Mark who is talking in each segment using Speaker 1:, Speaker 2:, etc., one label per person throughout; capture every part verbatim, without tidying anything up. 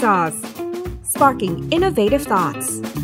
Speaker 1: Jaws Sparking Innovative Thoughts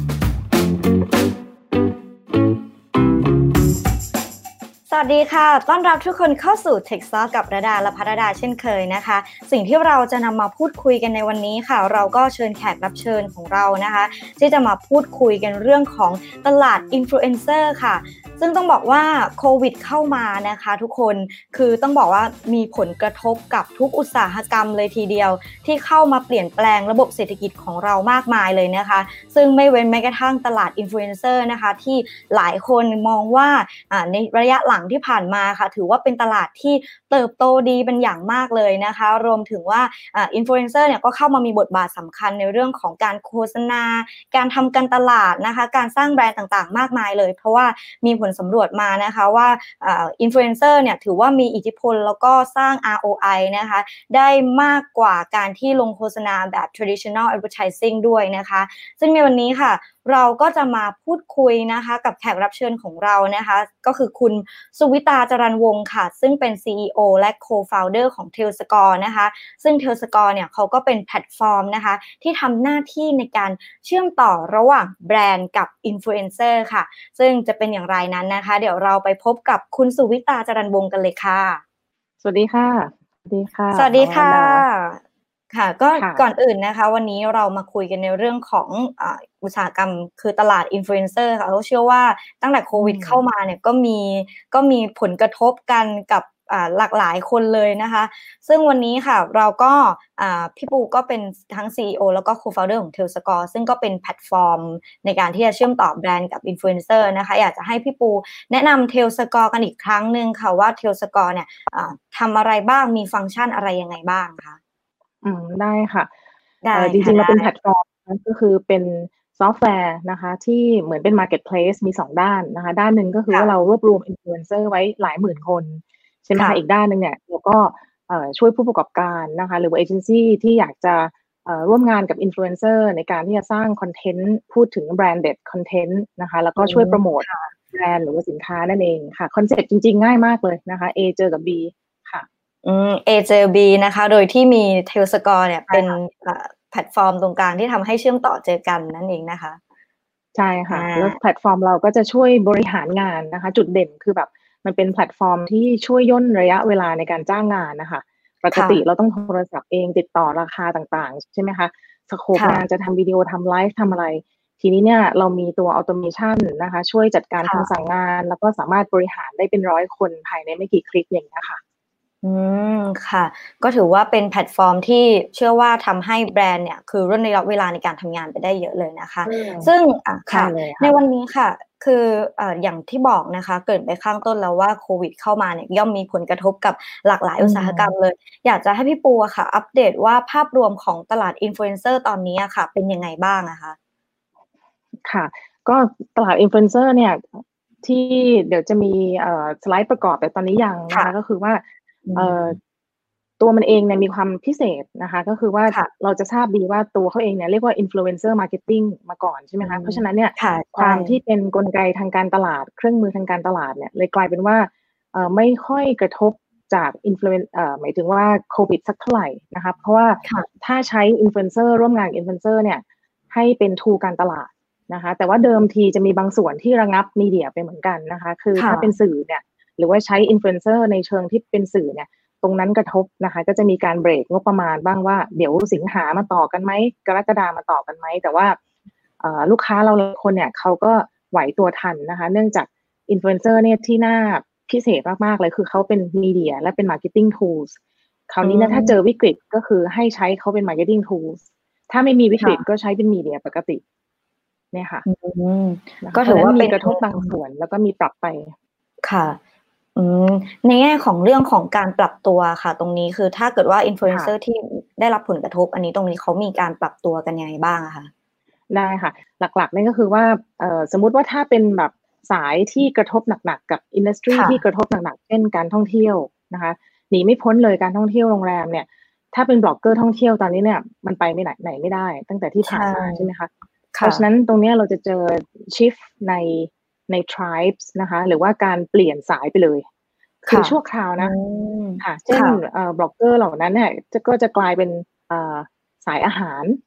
Speaker 2: สวัสดีค่ะต้อนรับทุกคนเข้าสู่ Tech Talk กับระดาและภัทรดาเช่นเคยนะคะสิ่งที่เราจะนำมาพูดคุยกันในวันนี้ค่ะเราก็เชิญแขกรับเชิญของเรานะคะที่จะมาพูดคุยกันเรื่องของตลาดอินฟลูเอนเซอร์ค่ะซึ่งต้องบอกว่าโควิดเข้ามานะคะทุกคนคือต้องบอกว่ามีผลกระทบกับทุกอุตสาหกรรมเลยทีเดียวที่เข้ามาเปลี่ยนแปลงระบบเศรษฐกิจของเรามากมายเลยนะคะซึ่งไม่เว้นแม้กระทั่งตลาดอินฟลูเอนเซอร์นะคะที่หลายคนมองว่าในระยะหลังที่ผ่านมาค่ะถือว่าเป็นตลาดที่เติบโตดีเป็นอย่างมากเลยนะคะรวมถึงว่าอินฟลูเอนเซอร์เนี่ยก็เข้ามามีบทบาทสำคัญในเรื่องของการโฆษณาการทำการตลาดนะคะการสร้างแบรนด์ต่างๆมากมายเลยเพราะว่ามีผลสำรวจมานะคะว่าอินฟลูเอนเซอร์เนี่ยถือว่ามีอิทธิพลแล้วก็สร้าง อาร์ โอ ไอ นะคะได้มากกว่าการที่ลงโฆษณาแบบ traditional advertising ด้วยนะคะซึ่งในวันนี้ค่ะเราก็จะมาพูดคุยนะคะกับแขกรับเชิญของเรานะคะก็คือคุณสุวิตาจรัญวงศ์ค่ะซึ่งเป็น ซี อี โอ และ Co-founder ของ Telscore นะคะซึ่ง Telscore เนี่ยเขาก็เป็นแพลตฟอร์มนะคะที่ทำหน้าที่ในการเชื่อมต่อระหว่างแบรนด์กับอินฟลูเอนเซอร์ค่ะซึ่งจะเป็นอย่างไรนั้นนะคะเดี๋ยวเราไปพบกับคุณสุวิตาจรัญวงศ์กันเลยค่ะ
Speaker 3: สวัสดีค่ะสวัสดีค่ะ
Speaker 2: สวัสดีค่ะค่ะก็ก่อนอื่นนะคะวันนี้เรามาคุยกันในเรื่องของอ่าอุตสาหกรรมคือตลาดอินฟลูเอนเซอร์ค่ะเราเชื่อว่าตั้งแต่โควิดเข้ามาเนี่ยก็มีก็มีผลกระทบกันกับอ่าหลากหลายคนเลยนะคะซึ่งวันนี้ค่ะเราก็อ่าพี่ปูก็เป็นทั้ง ซี อี โอ แล้วก็ Co-founder ของ Telscore ซึ่งก็เป็นแพลตฟอร์มในการที่จะเชื่อมต่อแบรนด์กับอินฟลูเอนเซอร์นะคะอยากจะให้พี่ปูแนะนำ Telscore กันอีกครั้งนึงค่ะว่า Telscore เนี่ยอ่าทำอะไรบ้างมีฟังก์ชันอะไรยังไงบ้างคะ
Speaker 3: อืมได้ค่ะได้จริงๆเราเป็นแพลตฟอร์มก็คือเป็นซอฟต์แวร์นะคะที่เหมือนเป็น Marketplace มีสองด้านนะคะด้านหนึ่งก็คือว่าเรารวบรวมอินฟลูเอนเซอร์ไว้หลายหมื่นคนใช่ไหมคะอีกด้านหนึ่งเนี่ยเราก็ช่วยผู้ประกอบการนะคะหรือว่าเอเจนซี่ที่อยากจะร่วมงานกับอินฟลูเอนเซอร์ในการที่จะสร้างคอนเทนต์พูดถึงแบรนด์เด็ดคอนเทนต์นะคะแล้วก็ช่วยโปรโมทแบรนด์หรือว่าสินค้านั่นเองค่ะคอนเซ็ปต์จริงๆง่ายมากเลยนะคะ A เจอกับ B ค่ะ
Speaker 2: อืม เอ เจอ บี นะคะโดยที่มี Telscore เนี่ยเป็นแพลตฟอร์มตรงกลางที่ทำให้เชื่อมต่อเจอกันนั่นเองนะคะ
Speaker 3: ใช่ค่ะแล้วแพลตฟอร์มเราก็จะช่วยบริหารงานนะคะจุดเด่นคือแบบมันเป็นแพลตฟอร์มที่ช่วยย่นระยะเวลาในการจ้างงานนะคะปกติเราต้องโทรศัพท์เองติดต่อราคาต่างๆใช่ไหมคะสโคปงานจะทำวิดีโอทำไลฟ์ทำอะไรทีนี้เนี่ยเรามีตัวออโตเมชันนะคะช่วยจัดการคำสั่งงานแล้วก็สามารถบริหารได้เป็นร้อยคนภายในไม่กี่คลิกอย่างนี้ค่ะ
Speaker 2: อืมค่ะก็ถือว่าเป็นแพลตฟอร์มที่เชื่อว่าทำให้แบรนด์เนี่ยคือร่นระยะเวลาในการทำงานไปได้เยอะเลยนะคะซึ่งอ่ะค่ะในวันนี้ค่ะคืออ่าอย่างที่บอกนะคะเกริ่นไปข้างต้นแล้วว่าโควิดเข้ามาเนี่ยย่อมมีผลกระทบกับหลากหลายอุตสาหกรรมเลยอยากจะให้พี่ปูอะค่ะอัปเดตว่าภาพรวมของตลาดอินฟลูเอนเซอร์ตอนนี้อะค่ะเป็นยังไงบ้างอะคะ
Speaker 3: ค่ะก็ตลาดอินฟลูเอนเซอร์เนี่ยที่เดี๋ยวจะมีเอ่อสไลด์ประกอบแต่ตอนนี้ยังนะคะก็คือว่าเอ่อตัวมันเองเนี่ยมีความพิเศษนะคะก็คือว่าเราจะทราบดีว่าตัวเขาเองเนี่ยเรียกว่า influencer marketing มาก่อนใช่ไหมคะเพราะฉะนั้นเนี่ยความที่เป็นกลไกทางการตลาดเครื่องมือทางการตลาดเนี่ยเลยกลายเป็นว่าเอ่อไม่ค่อยกระทบจาก influence เอ่อหมายถึงว่าโควิดสักเท่าไหร่นะคะเพราะว่าถ้าใช้ influencer ร่วมงาน influencer เนี่ยให้เป็น tool การตลาดนะคะแต่ว่าเดิมทีจะมีบางส่วนที่ระงับมีเดียไปเหมือนกันนะคะคือถ้าเป็นสื่อเนี่ยหรือว่าใช้ influencer ในเชิงที่เป็นสื่อเนี่ยตรงนั้นกระทบนะคะก็จะมีการเบรกงบประมาณบ้างว่าเดี๋ยวสิงหามาต่อกันไหมกรกฎามาต่อกันไหมแต่ว่าลูกค้าเราคนเนี่ยเขาก็ไหวตัวทันนะคะเนื่องจากอินฟลูเอนเซอร์เนี่ยที่น่าพิเศษมากๆเลยคือเขาเป็นมีเดียและเป็น marketing tools คราวนี้นะถ้าเจอวิกฤตก็คือให้ใช้เขาเป็น marketing tools ถ้าไม่มีวิกฤตก็ใช้เป็นมีเดียปกติเนี่ยค่ะ
Speaker 2: ก็ถือว่า
Speaker 3: มีกระทบบางส่วนแล้วก็มีปรับไป
Speaker 2: ค่ะในแง่ของเรื่องของการปรับตัวค่ะตรงนี้คือถ้าเกิดว่าอินฟลูเอนเซอร์ที่ได้รับผลกระทบอันนี้ตรงนี้เขามีการปรับตัวกันยังไงบ้างคะ
Speaker 3: ได้ค่ะหลักๆนี่ก็คือว่าสมมุติว่าถ้าเป็นแบบสายที่กระทบหนักๆกับอินดัสทรีที่กระทบหนักๆเช่นการท่องเที่ยวนะคะหนีไม่พ้นเลยการท่องเที่ยวโรงแรมเนี่ยถ้าเป็นบล็อกเกอร์ท่องเที่ยวตอนนี้เนี่ยมันไปไม่ไหนไหนไม่ได้ตั้งแต่ที่ผ่านมาใช่ไหมคะเพราะฉะนั้นตรงนี้เราจะเจอชิฟในใน tribes นะคะหรือว่าการเปลี่ยนสายไปเลยคือชั่วคราวนะค่ะเช่นบล็อกเกอร์เหล่านั้นเนี่ยจะก็จะกลายเป็นสายอาหาร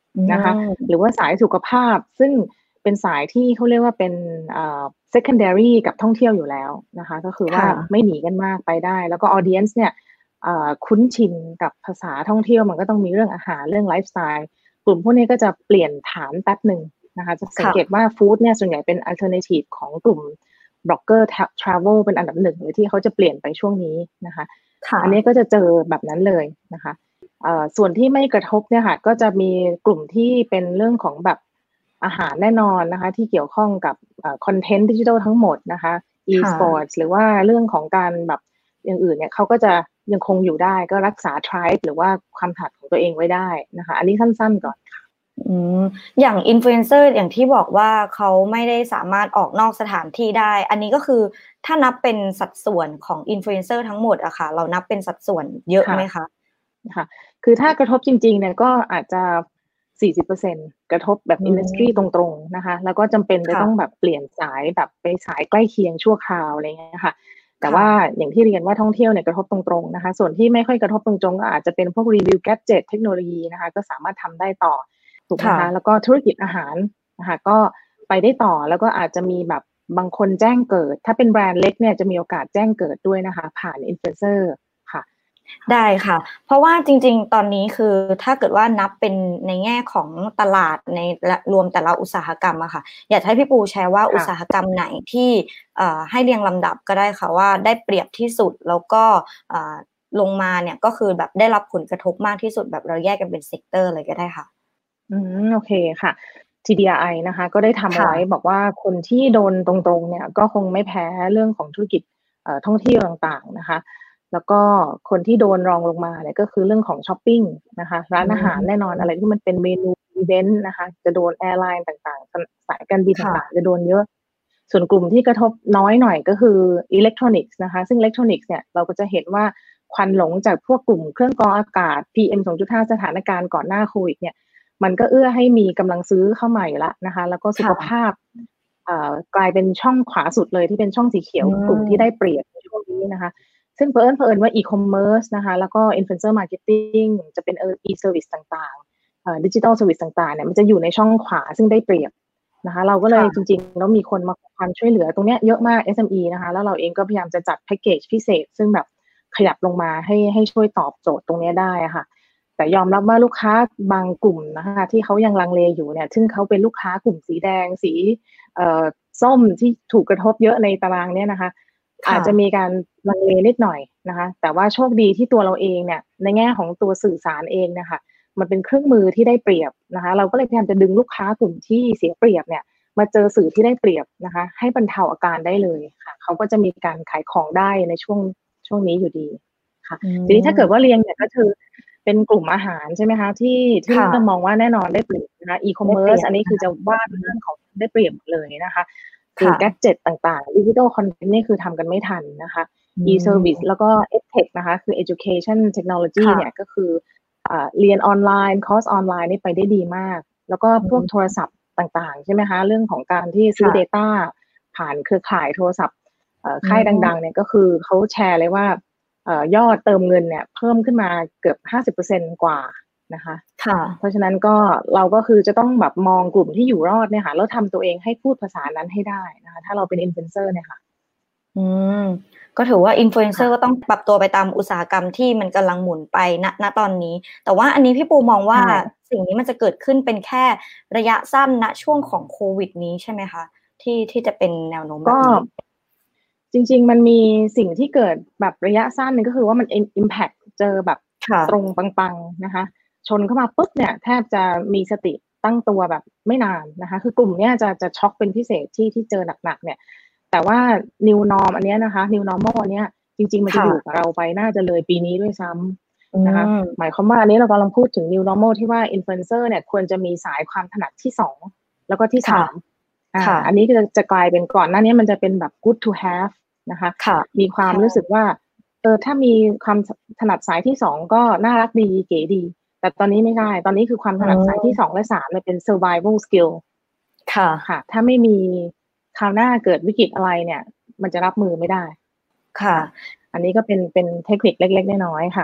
Speaker 3: นะคะหรือว่าสายสุขภาพซึ่งเป็นสายที่เขาเรียกว่าเป็นเอ่อ secondary กับท่องเที่ยวอยู่แล้วนะคะก็คือว่าไม่หนีกันมากไปได้แล้วก็ audience เนี่ยเอ่อคุ้นชินกับภาษาท่องเที่ยวมันก็ต้องมีเรื่องอาหารเรื่องไลฟ์สไตล์กลุ่มพวกนี้ก็จะเปลี่ยนฐานแป๊บหนึ่งนะคะจะสังเกตว่าฟู้ดเนี่ยส่วนใหญ่เป็น alternative ของกลุ่มบล็อกเกอร์ travel เป็นอันดับหนึ่งเลยที่เขาจะเปลี่ยนไปช่วงนี้นะคะอันนี้ก็จะเจอแบบนั้นเลยนะคะส่วนที่ไม่กระทบเนี่ยค่ะก็จะมีกลุ่มที่เป็นเรื่องของแบบอาหารแน่นอนนะคะที่เกี่ยวข้องกับคอนเทนต์ดิจิทัลทั้งหมดนะคะ e-sports หรือว่าเรื่องของการแบบอย่างอื่นเนี่ยเขาก็จะยังคงอยู่ได้ก็รักษา tribe หรือว่าความถนัดของตัวเองไว้ได้นะคะอันนี้สั้นๆก่อนค่ะ
Speaker 2: อืมอย่างอินฟลูเอนเซอร์อย่างที่บอกว่าเขาไม่ได้สามารถออกนอกสถานที่ได้อันนี้ก็คือถ้านับเป็นสัดส่วนของอินฟลูเอนเซอร์ทั้งหมดอะค่ะเรานับเป็นสัดส่วนเยอะไหมคะ
Speaker 3: ค่ะคือถ้ากระทบจริงๆเนี่ยก็อาจจะ สี่สิบเปอร์เซ็นต์ กระทบแบบอินดัสทรีตรงๆนะคะแล้วก็จำเป็นจะต้องแบบเปลี่ยนสายแบบไปสายใกล้เคียงชั่วคราวอะไรเงี้ยค่ะแต่ว่าอย่างที่เรียนว่าท่องเที่ยวเนี่ยกระทบตรงๆนะคะส่วนที่ไม่ค่อยกระทบตรงๆก็อาจจะเป็นพวกรีวิวแกดเจ็ตเทคโนโลยีนะคะก็สามารถทำได้ต่อถูกไหมคะแล้วก็ธุรกิจอาหารนะคะก็ไปได้ต่อแล้วก็อาจจะมีแบบบางคนแจ้งเกิดถ้าเป็นแบรนด์เล็กเนี่ยจะมีโอกาสแจ้งเกิดด้วยนะคะผ่านอินฟลูเอนเซอร์ค่ะ
Speaker 2: ได้ค่ะเพราะว่าจริงๆตอนนี้คือถ้าเกิดว่านับเป็นในแง่ของตลาดในรวมแต่ละอุตสาหกรรมอะค่ะอยากให้พี่ปูแชร์ว่าอุตสาหกรรมไหนที่ให้เรียงลำดับก็ได้ค่ะว่าได้เปรียบที่สุดแล้วก็ลงมาเนี่ยก็คือแบบได้รับผลกระทบมากที่สุดแบบเราแยกกันเป็นเซกเตอร์เลยก็ได้ค่ะ
Speaker 3: อืมโอเคค่ะ ที ดี อาร์ ไอ นะคะก็ได้ทำไว้บอกว่าคนที่โดนตรงๆเนี่ยก็คงไม่แพ้เรื่องของธุรกิจท่องเที่ยวต่างๆนะคะแล้วก็คนที่โดนรองลงมาเนี่ยก็คือเรื่องของช้อปปิ้งนะคะร้านอาหารแน่นอนอะไรที่มันเป็นเมนูอีเวนต์นะคะจะโดนแอร์ไลน์ต่างๆสายการบินต่างๆจะโดนเยอะส่วนกลุ่มที่กระทบน้อยหน่อยก็คืออิเล็กทรอนิกส์นะคะซึ่งอิเล็กทรอนิกส์เนี่ยเราก็จะเห็นว่าควันหลงจากพวกกลุ่มเครื่องกรองอากาศ พี เอ็ม สองจุดห้า สถานการณ์ก่อนหน้าโควิดเนี่ยมันก็เอื้อให้มีกำลังซื้อเข้ามาอยู่แล้วนะคะแล้วก็สุขภาพกลายเป็นช่องขวาสุดเลยที่เป็นช่องสีเขียวกลุ่มที่ได้เปรียบในช่วงนี้นะคะซึ่งเผอิญเผอิญว่าอีคอมเมิร์ซนะคะแล้วก็อินฟลูเอนเซอร์มาร์เก็ตติ้งจะเป็นอีเซอร์วิสต่างๆดิจิทัลเซอร์วิสต่างๆเนี่ยมันจะอยู่ในช่องขวาซึ่งได้เปรียบนะคะเราก็เลยจริงๆแล้วมีคนมาขอความช่วยเหลือตรงนี้เยอะมาก เอส เอ็ม อี นะคะแล้วเราเองก็พยายามจะจัดแพ็กเกจพิเศษซึ่งแบบขยับลงมาให้ให้ช่วยตอบโจทย์ตรงนี้ได้ค่ะแต่ยอมรับว่าลูกค้าบางกลุ่มนะคะที่เขายังลังเลอยู่เนี่ยซึ่งเขาเป็นลูกค้ากลุ่มสีแดงสีเอ่อส้มที่ถูกกระทบเยอะในตารางเนี่ยนะคะอาจจะมีการลังเลนิดหน่อยนะคะแต่ว่าโชคดีที่ตัวเราเองเนี่ยในแง่ของตัวสื่อสารเองนะคะมันเป็นเครื่องมือที่ได้เปรียบนะคะเราก็เลยพยายามจะดึงลูกค้ากลุ่มที่เสียเปรียบเนี่ยมาเจอสื่อที่ได้เปรียบนะคะให้บรรเทาอาการได้เลยค่ะเขาก็จะมีการขายของได้ในช่วงช่วงนี้อยู่ดีค่ะทีนี้ถ้าเกิดว่าเรียงเนี่ยก็คือเป็นกลุ่มอาหารใช่ไหมคะที่ที่เรามองว่าแน่นอนได้เปรียบนะคะอีคอมเมิร์ซอันนี้คือจะว่าเรื่องของได้เปรียบเลยนะคะคือแกดเจ็ตต่างๆดิจิทัลคอนเทนต์นี่คือทำกันไม่ทันนะคะ e-service แล้วก็ edtech นะคะคือ education technology เนี่ยก็คือเรียนออนไลน์คอร์สออนไลน์นี่ไปได้ดีมากแล้วก็พวกโทรศัพท์ต่างๆใช่ไหมคะเรื่องของการที่ซื้อ data ผ่านเครือข่ายโทรศัพท์ค่ายดังๆเนี่ยก็คือเขาแชร์เลยว่ายอดเติมเงินเนี่ยเพิ่มขึ้นมาเกือบ ห้าสิบเปอร์เซ็นต์ กว่านะคะเพราะฉะนั้นก็เราก็คือจะต้องแบบมองกลุ่มที่อยู่รอดเนี่ยค่ะแล้วทำตัวเองให้พูดภาษานั้นให้ได้นะคะถ้าเราเป็นอินฟลูเอนเซอร์เนี่ยค่ะ
Speaker 2: อืมก็ถือว่าอินฟลูเอนเซอร์ก็ต้องปรับตัวไปตามอุตสาหกรรมที่มันกำลังหมุนไปณณตอนนี้แต่ว่าอันนี้พี่ปูมองว่าสิ่งนี้มันจะเกิดขึ้นเป็นแค่ระยะสั้นณช่วงของโควิดนี้ใช่ไหมคะที่ที่จะเป็นแนวโน้มแบบนี้
Speaker 3: จริงๆมันมีสิ่งที่เกิดแบบระยะสั้นนึงก็คือว่ามัน impact เจอแบบตรงปังๆนะคะชนเข้ามาปุ๊บเนี่ยแทบจะมีสติตั้งตัวแบบไม่นานนะคะคือกลุ่มเนี้ยจะจะช็อกเป็นพิเศษที่ที่เจอหนักๆเนี่ยแต่ว่า new norm อันเนี้ยนะคะ new normal อันเนี้ยจริงๆมันจะอยู่กับเราไปน่าจะเลยปีนี้ด้วยซ้ำนะคะหมายความว่าอันนี้เรากำลังพูดถึง new normal ที่ว่า influencer เนี่ยควรจะมีสายความถนัดที่สองแล้วก็ที่สามอ่าอันนี้จะจะกลายเป็นก่อนหน้านี้มันจะเป็นแบบ good to have นะคะมีความรู้สึกว่าเออถ้ามีความถนัดสายที่สองก็น่ารักดีเก๋ดีแต่ตอนนี้ไม่ได้ตอนนี้คือความถนัดสายที่สองและสามเนี่ยเป็น survival skill ค่ะค่ะถ้าไม่มีคราวหน้าเกิดวิกฤตอะไรเนี่ยมันจะรับมือไม่ได้
Speaker 2: ค่ะ
Speaker 3: อันนี้ก็เป็นเป็นเทคนิคเล็กๆน้อยๆค่ะ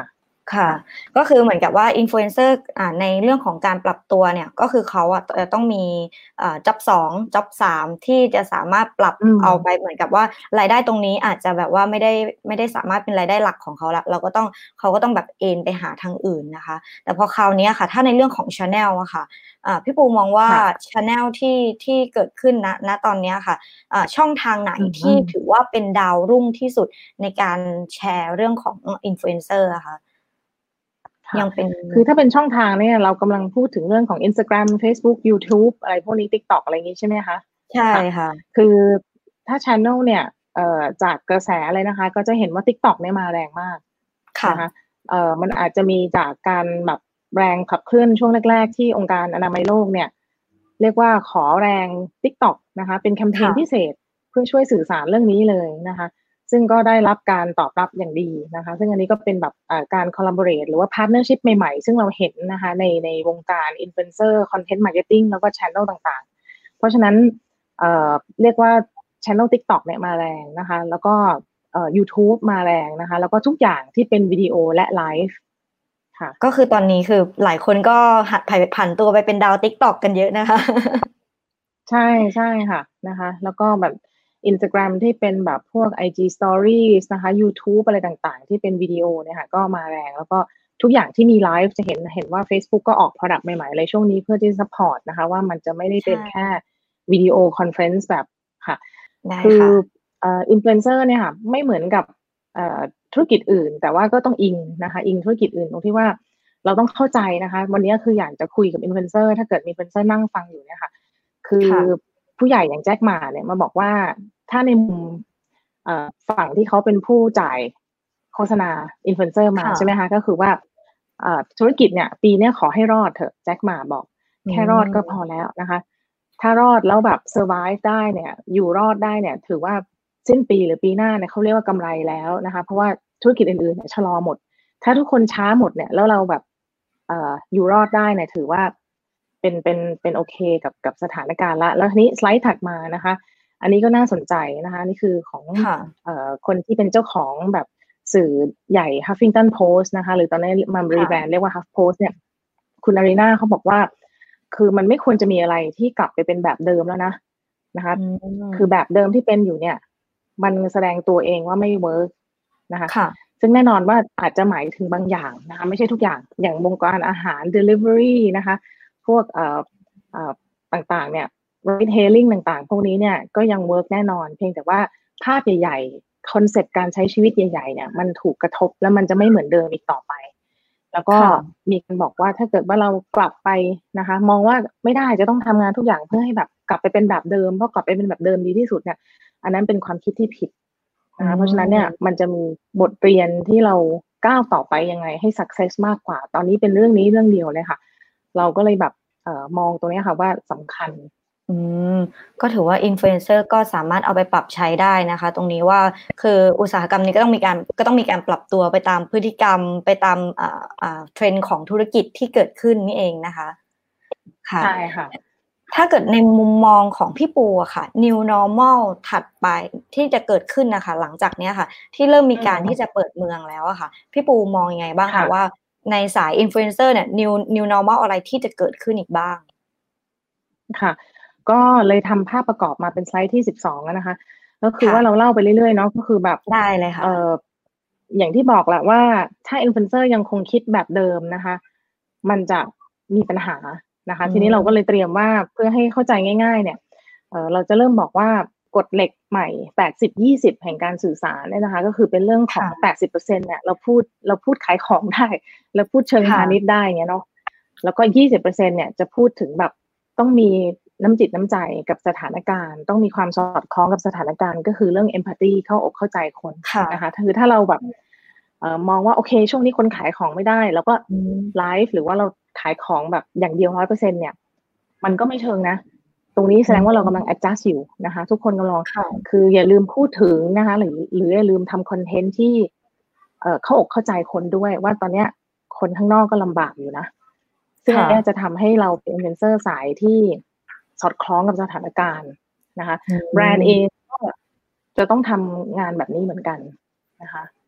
Speaker 2: ค่ะก็คือเหมือนกับว่าอินฟลูเอนเซอร์อ่าในเรื่องของการปรับตัวเนี่ยก็คือเขาอ่ะจะต้องมีอ่าจ็อบสองจ็อบสามที่จะสามารถปรับ
Speaker 3: อืม
Speaker 2: เอาไปเหมือนกับว่ารายได้ตรงนี้อาจจะแบบว่าไม่ได้ไม่ได้สามารถเป็นรายได้หลักของเขาละเราก็ต้องเขาก็ต้องแบบเอนไปหาทางอื่นนะคะแต่พอคราวนี้ค่ะถ้าในเรื่องของ Channel อะค่ะอ่าพี่ปูมองว่า
Speaker 3: ค่ะ
Speaker 2: Channel ที่ที่เกิดขึ้นณณตอนนี้ค่ะอ่าช่องทางไหน
Speaker 3: อื
Speaker 2: ที่
Speaker 3: ม
Speaker 2: ถือว่าเป็นดาวรุ่งที่สุดในการแชร์เรื่องของอินฟลูเอนเซอร์อะคะ
Speaker 3: ค่ะ
Speaker 2: ยังเป็น
Speaker 3: คือถ้าเป็นช่องทางเนี่ยเรากำลังพูดถึงเรื่องของ Instagram Facebook YouTube อะไรพวกนี้ TikTok อะไรอย่างงี้ใช่ไหมคะ
Speaker 2: ใช่
Speaker 3: ค่ะ
Speaker 2: ค่ะ
Speaker 3: คือถ้า channel เนี่ยเอ่อจากกระแสเลยนะคะก็จะเห็นว่า TikTok เนี่ยมาแรงมาก
Speaker 2: ค่ะ
Speaker 3: นะคะเอ่อมันอาจจะมีจากการแบบแรงขับเคลื่อนช่วงแรกๆที่องค์การอนามัยโลกเนี่ยเรียกว่าขอแรง TikTok นะคะเป็นแคมเพญพิ
Speaker 2: ค่ะ
Speaker 3: เศษเพื่อช่วยสื่อสารเรื่องนี้เลยนะคะ ซึ่งก็ได้รับการตอบรับอย่างดีนะคะซึ่งอันนี้ก็เป็นแบบการ collaborate หรือว่า partnership ใหม่ๆซึ่งเราเห็นนะคะในในวงการ influencer content marketing แล้วก็ channel ต่างๆเพราะฉะนั้นเอ่อเรียกว่า channel TikTok เนี่ยมาแรงนะคะแล้วก็เอ่อ YouTube มาแรงนะคะแล้วก็ทุกอย่างที่เป็นวิดีโอและไลฟ์ค่ะ
Speaker 2: ก็คือตอนนี้คือหลายคนก็หัดผันตัวไปเป็นดาว TikTok กันเยอะนะคะ
Speaker 3: ใช่ใช่ค่ะนะคะแล้วก็แบบ Instagram ที่เป็นแบบพวก ไอ จี Stories นะคะ YouTube อะไรต่างๆที่เป็นวิดีโอเนี่ยค่ะก็มาแรงแล้วก็ทุกอย่างที่มีไลฟ์จะเห็นเห็นว่า Facebook ก็ออก product ใหม่ๆเลยช่วงนี้เพื่อที่จะ support นะคะว่ามันจะไม่ได้เป็น
Speaker 2: ใช่
Speaker 3: แค่วิดีโอคอนเฟรนซ์แบบค่ะ
Speaker 2: ได้
Speaker 3: คือ
Speaker 2: ค่ะ
Speaker 3: เอ่อ influencer เนี่ยค่ะไม่เหมือนกับเอ่อธุรกิจอื่นแต่ว่าก็ต้องอิงนะคะอิงธุรกิจอื่นตรงที่ว่าเราต้องเข้าใจนะคะวันนี้คืออยากจะคุยกับ influencer ถ้าเกิดมี influencer นั่งฟังอยู่เนี่ยค่ะ คือ
Speaker 2: ค่ะ
Speaker 3: ผู้ใหญ่อย่างแจ็คหมาเนี่ยมาบอกว่าถ้าในมุมฝั่งที่เขาเป็นผู้จ่ายโฆษณาอินฟลูเอนเซอร์มา
Speaker 2: ค่ะ
Speaker 3: ใช่ไหมคะก็คือว่าธุรกิจเนี่ยปีนี้ขอให้รอดเถอะแจ็คหมาบอก
Speaker 2: อื
Speaker 3: แค่รอดก็พ
Speaker 2: ม
Speaker 3: อแล้วนะคะถ้ารอดแล้วแบบ survive ได้เนี่ยอยู่รอดได้เนี่ยถือว่าสิ้นปีหรือปีหน้าเนี่ยเขาเรียกว่ากำไรแล้วนะคะเพราะว่าธุรกิจอื่นๆเนี่ยชะลอหมดถ้าทุกคนช้าหมดเนี่ยแล้วเราแบบเอ่ออยู่รอดได้เนี่ยถือว่าเป็นเป็นเป็นโอเคกับกับสถานการณ์ละแล้วทีนี้สไลด์ถัดมานะคะอันนี้ก็น่าสนใจนะคะนี่คือของ
Speaker 2: ค่ะ
Speaker 3: เอ่อคนที่เป็นเจ้าของแบบสื่อใหญ่ Huffington Post นะคะหรือตอนนี้มารีแบรน
Speaker 2: ค่ะ
Speaker 3: ด์เรียกว่า HuffPost เนี่ยคุณอารีนาเขาบอกว่าคือมันไม่ควรจะมีอะไรที่กลับไปเป็นแบบเดิมแล้วนะนะคะ
Speaker 2: อื
Speaker 3: คือ
Speaker 2: ม
Speaker 3: แบบเดิมที่เป็นอยู่เนี่ยมันแสดงตัวเองว่าไม่เวิร์กนะคะ
Speaker 2: ค่ะ
Speaker 3: ซึ่งแน่นอนว่าอาจจะหมายถึงบางอย่างนะคะไม่ใช่ทุกอย่างอย่างวงการอาหาร delivery นะคะพวกเอ่อเอ่อต่างๆเนี่ย retailing ต่างๆพวกนี้เนี่ยก็ยังเวิร์กแน่นอนเพียงแต่ว่าภาพใหญ่ๆคอนเซปต์การใช้ชีวิตใหญ่ๆเนี่ยมันถูกกระทบแล้วมันจะไม่เหมือนเดิมอีกต่อไปแล้วก็
Speaker 2: ค่ะ
Speaker 3: มีคนบอกว่าถ้าเกิดว่าเรากลับไปนะคะมองว่าไม่ได้จะต้องทำงานทุกอย่างเพื่อให้แบบกลับไปเป็นแบบเดิมเพราะกลับไปเป็นแบบเดิมดีที่สุดเนี่ยอันนั้นเป็นความคิดที่ผิด
Speaker 2: อื
Speaker 3: นะคะเพราะฉะนั้นเนี่ย
Speaker 2: ม
Speaker 3: มันจะมีบทเรียนที่เราก้าวต่อไปยังไงให้ success มากกว่า ตอนนี้เป็นเรื่องนี้เรื่องเดียวเลยค่ะ เราก็เลยแบบเอ่อมองตรงนี้ค่ะว่าสำคัญ
Speaker 2: อืมก็ถือว่าอินฟลูเอนเซอร์ก็สามารถเอาไปปรับใช้ได้นะคะตรงนี้ว่าคืออุตสาหกรรมนี้ก็ต้องมีการก็ต้องมีการปรับตัวไปตามพฤติกรรมไปตามอ่าอ่าเทรนด์ของธุรกิจที่เกิดขึ้นนี่เองนะคะค่ะ
Speaker 3: ใช่ค่ะ
Speaker 2: ถ้าเกิดในมุมมองของพี่ปูอะค่ะ New Normal ถัดไปที่จะเกิดขึ้นนะคะหลังจากเนี้ยค่ะที่เริ่มมี
Speaker 3: อื
Speaker 2: การที่
Speaker 3: ม
Speaker 2: จะเปิดเมืองแล้วอะค่ะพี่ปูมองยังไงบ้างคะว่า
Speaker 3: ค่ะ
Speaker 2: ในสายอินฟลูเอนเซอร์เนี่ย New New Normal อะไรที่จะเกิดขึ้นอีกบ้าง
Speaker 3: ค่ะก็เลยทำภาพประกอบมาเป็นสไลด์ที่สิบสองแล้วนะคะก็คือ
Speaker 2: ค่ะ
Speaker 3: ว่าเราเล่าไปเรื่อยๆเนาะก็คือแบบ
Speaker 2: ได้เลยค่ะ
Speaker 3: เอ่ออย่างที่บอกแหละว่าถ้าอินฟลูเอนเซอร์ยังคงคิดแบบเดิมนะคะมันจะมีปัญหานะคะ
Speaker 2: อื
Speaker 3: ทีนี้เราก็เลย
Speaker 2: ม
Speaker 3: เตรียมว่าเพื่อให้เข้าใจง่ายๆเนี่ยเอ่อเราจะเริ่มบอกว่ากฎเหล็กใหม่แปดสิบ ยี่สิบแห่งการสื่อสารเนี่ยนะคะก็คือเป็นเรื่องของ
Speaker 2: ค่ะ
Speaker 3: แปดสิบเปอร์เซ็นต์ เนี่ยเราพูดเราพูดขายของได้เราพูดเชิงพาณิช
Speaker 2: ค่ะ
Speaker 3: ย์ได้เงี้ยเนาะแล้วก็ ยี่สิบเปอร์เซ็นต์ เนี่ยจะพูดถึงแบบต้องมีน้ำจิตน้ำใจกับสถานการณ์ต้องมีความสอดคล้องกับสถานการณ์ก็คือเรื่อง empathy เข้าอกเข้าใจคน
Speaker 2: ค่ะ
Speaker 3: นะคะคือถ้าเราแบบเอ่อมองว่าโอเคช่วงนี้คนขายของไม่ได้แล้วก็
Speaker 2: อืม
Speaker 3: ไลฟ์หรือว่าเราขายของแบบอย่างเดียว ร้อยเปอร์เซ็นต์ เนี่ยมันก็ไม่เชิงนะตรงนี้แส
Speaker 2: อื
Speaker 3: ดงว่าเรากำลัง
Speaker 2: ม
Speaker 3: adjust อยู่นะคะทุกคนกำลัง
Speaker 2: ค่ะ
Speaker 3: คืออย่าลืมพูดถึงนะคะหรือหรืออย่าลืมทำคอนเทนต์ที่เอ่อเข้าอกเข้าใจคนด้วยว่าตอนเนี้ยคนข้างนอกก็ลำบากอยู่นะซึ่งอัน
Speaker 2: ค่ะ
Speaker 3: เนี้ยจะทำให้เราเป็นอินฟลูเอนเซอร์สายที่สอดคล้องกับสถานการณ์นะคะ
Speaker 2: อื
Speaker 3: แบรนด์เอง
Speaker 2: ม
Speaker 3: ก็จะต้องทำงานแบบนี้เหมือนกันนะคะ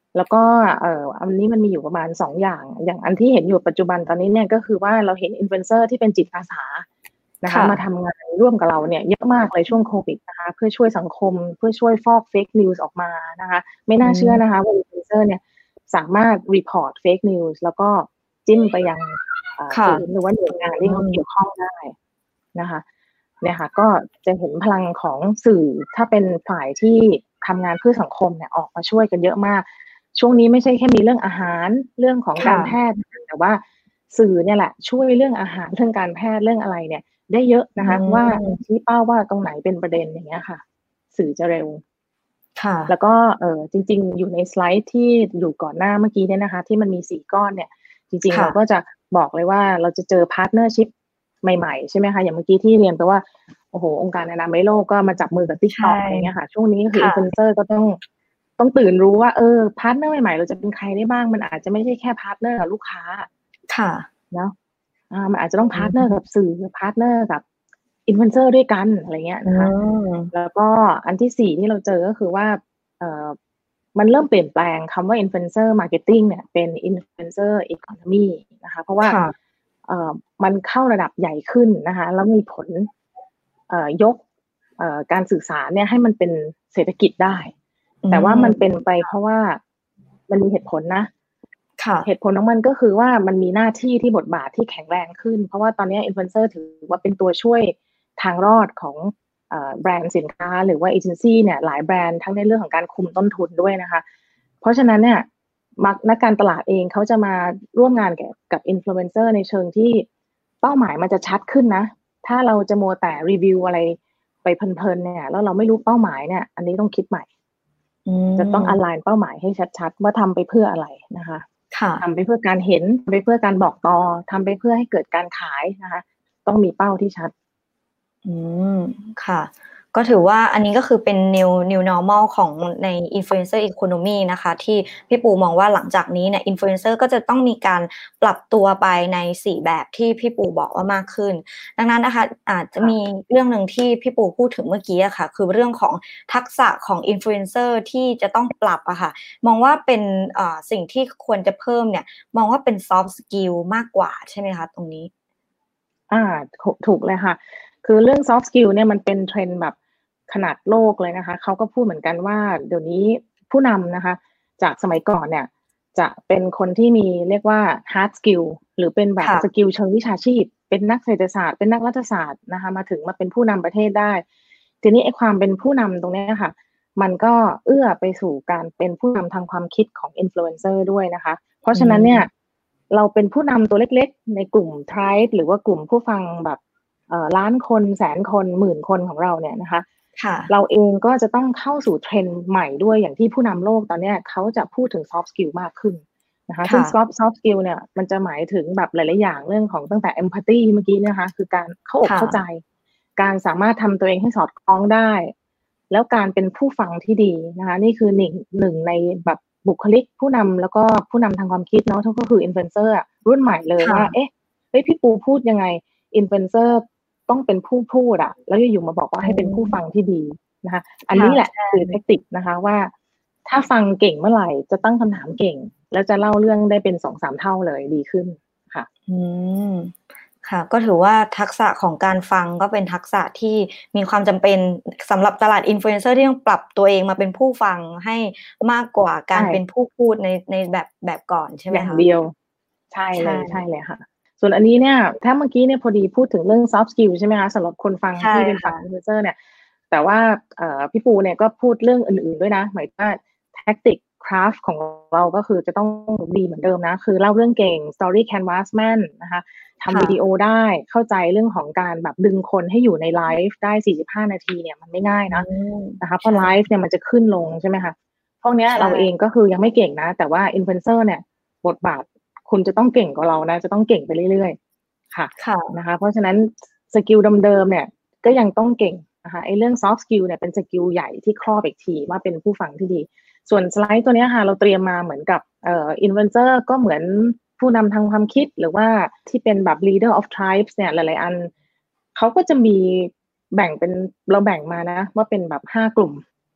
Speaker 3: แล้วก็เอ่ออันนี้มันมีอยู่ประมาณสองอย่างอย่างอันที่เห็นอยู่ปัจจุบันตอนนี้เนี่ยก็คือว่าเราเห็นอินฟลูเอนเซอร์ที่เป็นจิตอาสานะคะมาทำงานร่วมกับเราเนี่ยเยอะมากเลยช่วงโควิดนะคะเพื่อช่วยสังคมเพื่อช่วยฟอกเฟกนิวส์ออกมานะคะไม่น่าเชื่อนะคะว่าอินฟลูเอนเซอร์เนี่ยสามารถรีพอร์ตเฟกนิวส์แล้วก็จิ้มไปยังศูนย์หรือว่าหน่วยงานที่เขาเกี่ยวข้องได้นะคะเนี่ยค่ะก็จะเห็นพลังของสื่อถ้าเป็นฝ่ายที่ทำงานเพื่อสังคมเนี่ยออกมาช่วยกันเยอะมากช่วงนี้ไม่ใช่แค่มีเรื่องอาหารเรื่องของการแพทย์แต่ว่าสื่อเนี่ยแหละช่วยเรื่องอาหารเรื่องการแพทย์เรื่องอะไรเนี่ยได้เยอะนะคะว่าชี้เป้าว่าตรงไหนเป็นประเด็นอย่างเงี้ยค่ะสื่อจะเร็วค่ะแล้วก็เออจริงๆอยู่ในสไลด์ที่อยู่ก่อนหน้าเมื่อกี้เนี่ยนะคะที่มันมีสี่ก้อนเนี่ยจริงๆเราก็จะบอกเลยว่าเราจะเจอพาร์ทเนอร์ชิพใหม่ๆใช่ไหมคะอย่างเมื่อกี้ที่เรียนไปว่าโอ้โหองค์การอนามัยโลกก็มาจับมือกับ TikTok อะไรเงี้ยค่ะช่วงนี้ก็คืออินฟลูเอนเซอร์ก็ต้องต้องตื่นรู้ว่าเออพาร์ทเนอร์ใหม่ๆเราจะเป็นใครได้บ้างมันอาจจะไม่ใช่แค่พาร์ทเนอร์กับลูกค้าค่ะเนาะอ่ามันอาจจะต้องพาร์ทเนอร์กับสื่อพาร์ทเนอร์กับอินฟลูเอนเซอร์ด้วยกันอะไรเงี้ยนะคะแล้วก็อันที่สี่ที่เราเจอก็คือว่าเอ่อมันเริ่มเปลี่ยนแปลงคำว่า influencer marketing เนี่ยเป็น influencer economy นะคะเพราะว่าเอ่อมันเข้าระดับใหญ่ขึ้นนะคะแล้วมีผลเอ่อยกเอ่อการสื่อสารเนี่ยให้มันเป็นเศรษฐกิจได้แต่ว่ามันเป็นไปเพราะว่ามันมีเหตุผลนะเหตุผลของมันก็คือว่ามันมีหน้าที่ที่บทบาทที่แข็งแรงขึ้นเพราะว่าตอนนี้อินฟลูเอนเซอร์ถือว่าเป็นตัวช่วยทางรอดของเอ่อแบรนด์สินค้าหรือว่าเอเจนซี่เนี่ยหลายแบรนด์ทั้งในเรื่องของการคุมต้นทุนด้วยนะคะเพราะฉะนั้นเนี่ยนักการตลาดเองเขาจะมาร่วมงานกับกับอินฟลูเอนเซอร์ในเชิงที่เป้าหมายมันจะชัดขึ้นนะถ้าเราจะมัวแต่รีวิวอะไรไปเพลินๆเนี่ยแล้วเราไม่รู้เป้าหมายเนี่ยอันนี้ต้องคิดใหม่จะต้องอไลน์เป้าหมายให้ชัดๆว่าทำไปเพื่ออะไรนะคะทำไปเพื่อการเห็นทำไปเพื่อการบอกต่อทำไปเพื่อให้เกิดการขายนะคะต้องมีเป้าที่ชัด
Speaker 2: อืมค่ะก็ถือว่าอันนี้ก็คือเป็น new new normal ของใน influencer economy นะคะที่พี่ปูมองว่าหลังจากนี้เนี่ย influencer ก็จะต้องมีการปรับตัวไปในสี่แบบที่พี่ปูบอกว่ามากขึ้นดังนั้นนะคะอาจจะมีเรื่องนึงที่พี่ปูพูดถึงเมื่อกี้อะค่ะคือเรื่องของทักษะของ influencer ที่จะต้องปรับอะค่ะมองว่าเป็นเอ่อสิ่งที่ควรจะเพิ่มเนี่ยมองว่าเป็น soft skill มากกว่าใช่ไหมคะตรงนี้
Speaker 3: อ่าถูกเลยค่ะคือเรื่อง soft skill เนี่ยมันเป็นเทรนด์แบบขนาดโลกเลยนะคะเขาก็พูดเหมือนกันว่าเดี๋ยวนี้ผู้นำนะคะจากสมัยก่อนเนี่ยจะเป็นคนที่มีเรียกว่า hard skill หรือเป็นแบบสกิลเชิงวิชาชีพเป็นนักเศรษฐศาสตร์เป็นนักรัฐศาสตร์นะคะมาถึงมาเป็นผู้นำประเทศได้ทีนี้ไอ้ความเป็นผู้นำตรงนี้ค่ะมันก็เอื้อไปสู่การเป็นผู้นำทางความคิดของอินฟลูเอนเซอร์ด้วยนะคะเพราะฉะนั้นเนี่ยเราเป็นผู้นำตัวเล็กๆในกลุ่ม tribe หรือว่ากลุ่มผู้ฟังแบบเอ่อล้านคนแสนคนหมื่นคนของเราเนี่ยนะคะเราเองก็จะต้องเข้าสู่เทรนด์ใหม่ด้วยอย่างที่ผู้นำโลกตอนนี้เขาจะพูดถึง soft skill มากขึ้นนะคะซึ่ง soft soft skill เนี่ยมันจะหมายถึงแบบหลายๆอย่างเรื่องของตั้งแต่ empathy เมื่อกี้นะคะคือการเข้าอกเข้าใจการสามารถทำตัวเองให้สอดคล้องได้แล้วการเป็นผู้ฟังที่ดีนะคะนี่คือหนึ่งหนึ่งในแบบบุคลิกผู้นำแล้วก็ผู้นำทางความคิดเนาะก็คืออินฟลูเอนเซอร์รุ่นใหม่เลยว่าเอ๊ะเฮ้ยพี่ปูพูดยังไงอินฟลูเอนเซอร์ต้องเป็นผู้พูดอะแล้วอยู่ๆมาบอกว่าให้เป็นผู้ฟังที่ดีนะคะอันนี้แหละคือเทคนิคนะคะว่าถ้าฟังเก่งเมื่อไหร่จะตั้งคำถามเก่งแล้วจะเล่าเรื่องได้เป็นสองสามเท่าเลยดีขึ้นค่ะ
Speaker 2: อืมค่ะก็ถือว่าทักษะของการฟังก็เป็นทักษะที่มีความจำเป็นสำหรับตลาดอินฟลูเอนเซอร์ที่ต้องปรับตัวเองมาเป็นผู้ฟังให้มากกว่าการเป็นผู้พูดในในแบบแบบก่อนใช่ไหมคะ
Speaker 3: อย่างเดียวใช่เลยใช่เลยค่ะส่วนอันนี้เนี่ยถ้าเมื่อกี้เนี่ยพอดีพูดถึงเรื่อง soft skill ใช่ไหมคะสำหรับคนฟังที่เป็นฝั่งอินฟลูเอนเซอร์เนี่ยแต่ว่าเอ่อพี่ปูเนี่ยก็พูดเรื่องอื่นๆด้วยนะหมายว่า tactic craft ของเราก็คือจะต้องดีเหมือนเดิมนะคือเล่าเรื่องเก่ง story canvas แม่นนะคะทำวิดีโอได้เข้าใจเรื่องของการแบบดึงคนให้อยู่ในไลฟ์ได้สี่สิบห้านาทีเนี่ยมันไม่ง่ายนะนะคะเพราะไลฟ์เนี่ยมันจะขึ้นลงใช่ไหมคะพวกนี้เราเองก็คือยังไม่เก่งนะแต่ว่าอินฟลูเอนเซอร์เนี่ยบทบาทคุณจะต้องเก่งกว่าเรานะจะต้องเก่งไปเรื่อยๆค่ะนะคะเพราะฉะนั้นสกิลเดิมๆเนี่ยก็ยังต้องเก่งนะคะไอ้เรื่อง soft skill เนี่ยเป็นสกิลใหญ่ที่ครอบอีกทีว่าเป็นผู้ฟังที่ดีส่วนสไลด์ตัวนี้ค่ะเราเตรียมมาเหมือนกับเอ่ออินฟลูเอนเซอร์ก็เหมือนผู้นำทางความคิดหรือว่าที่เป็นแบบ leader of tribes เนี่ยหลายๆอันเขาก็จะมีแบ่งเป็นเราแบ่งมานะว่าเป็นแบบห้ากลุ่ม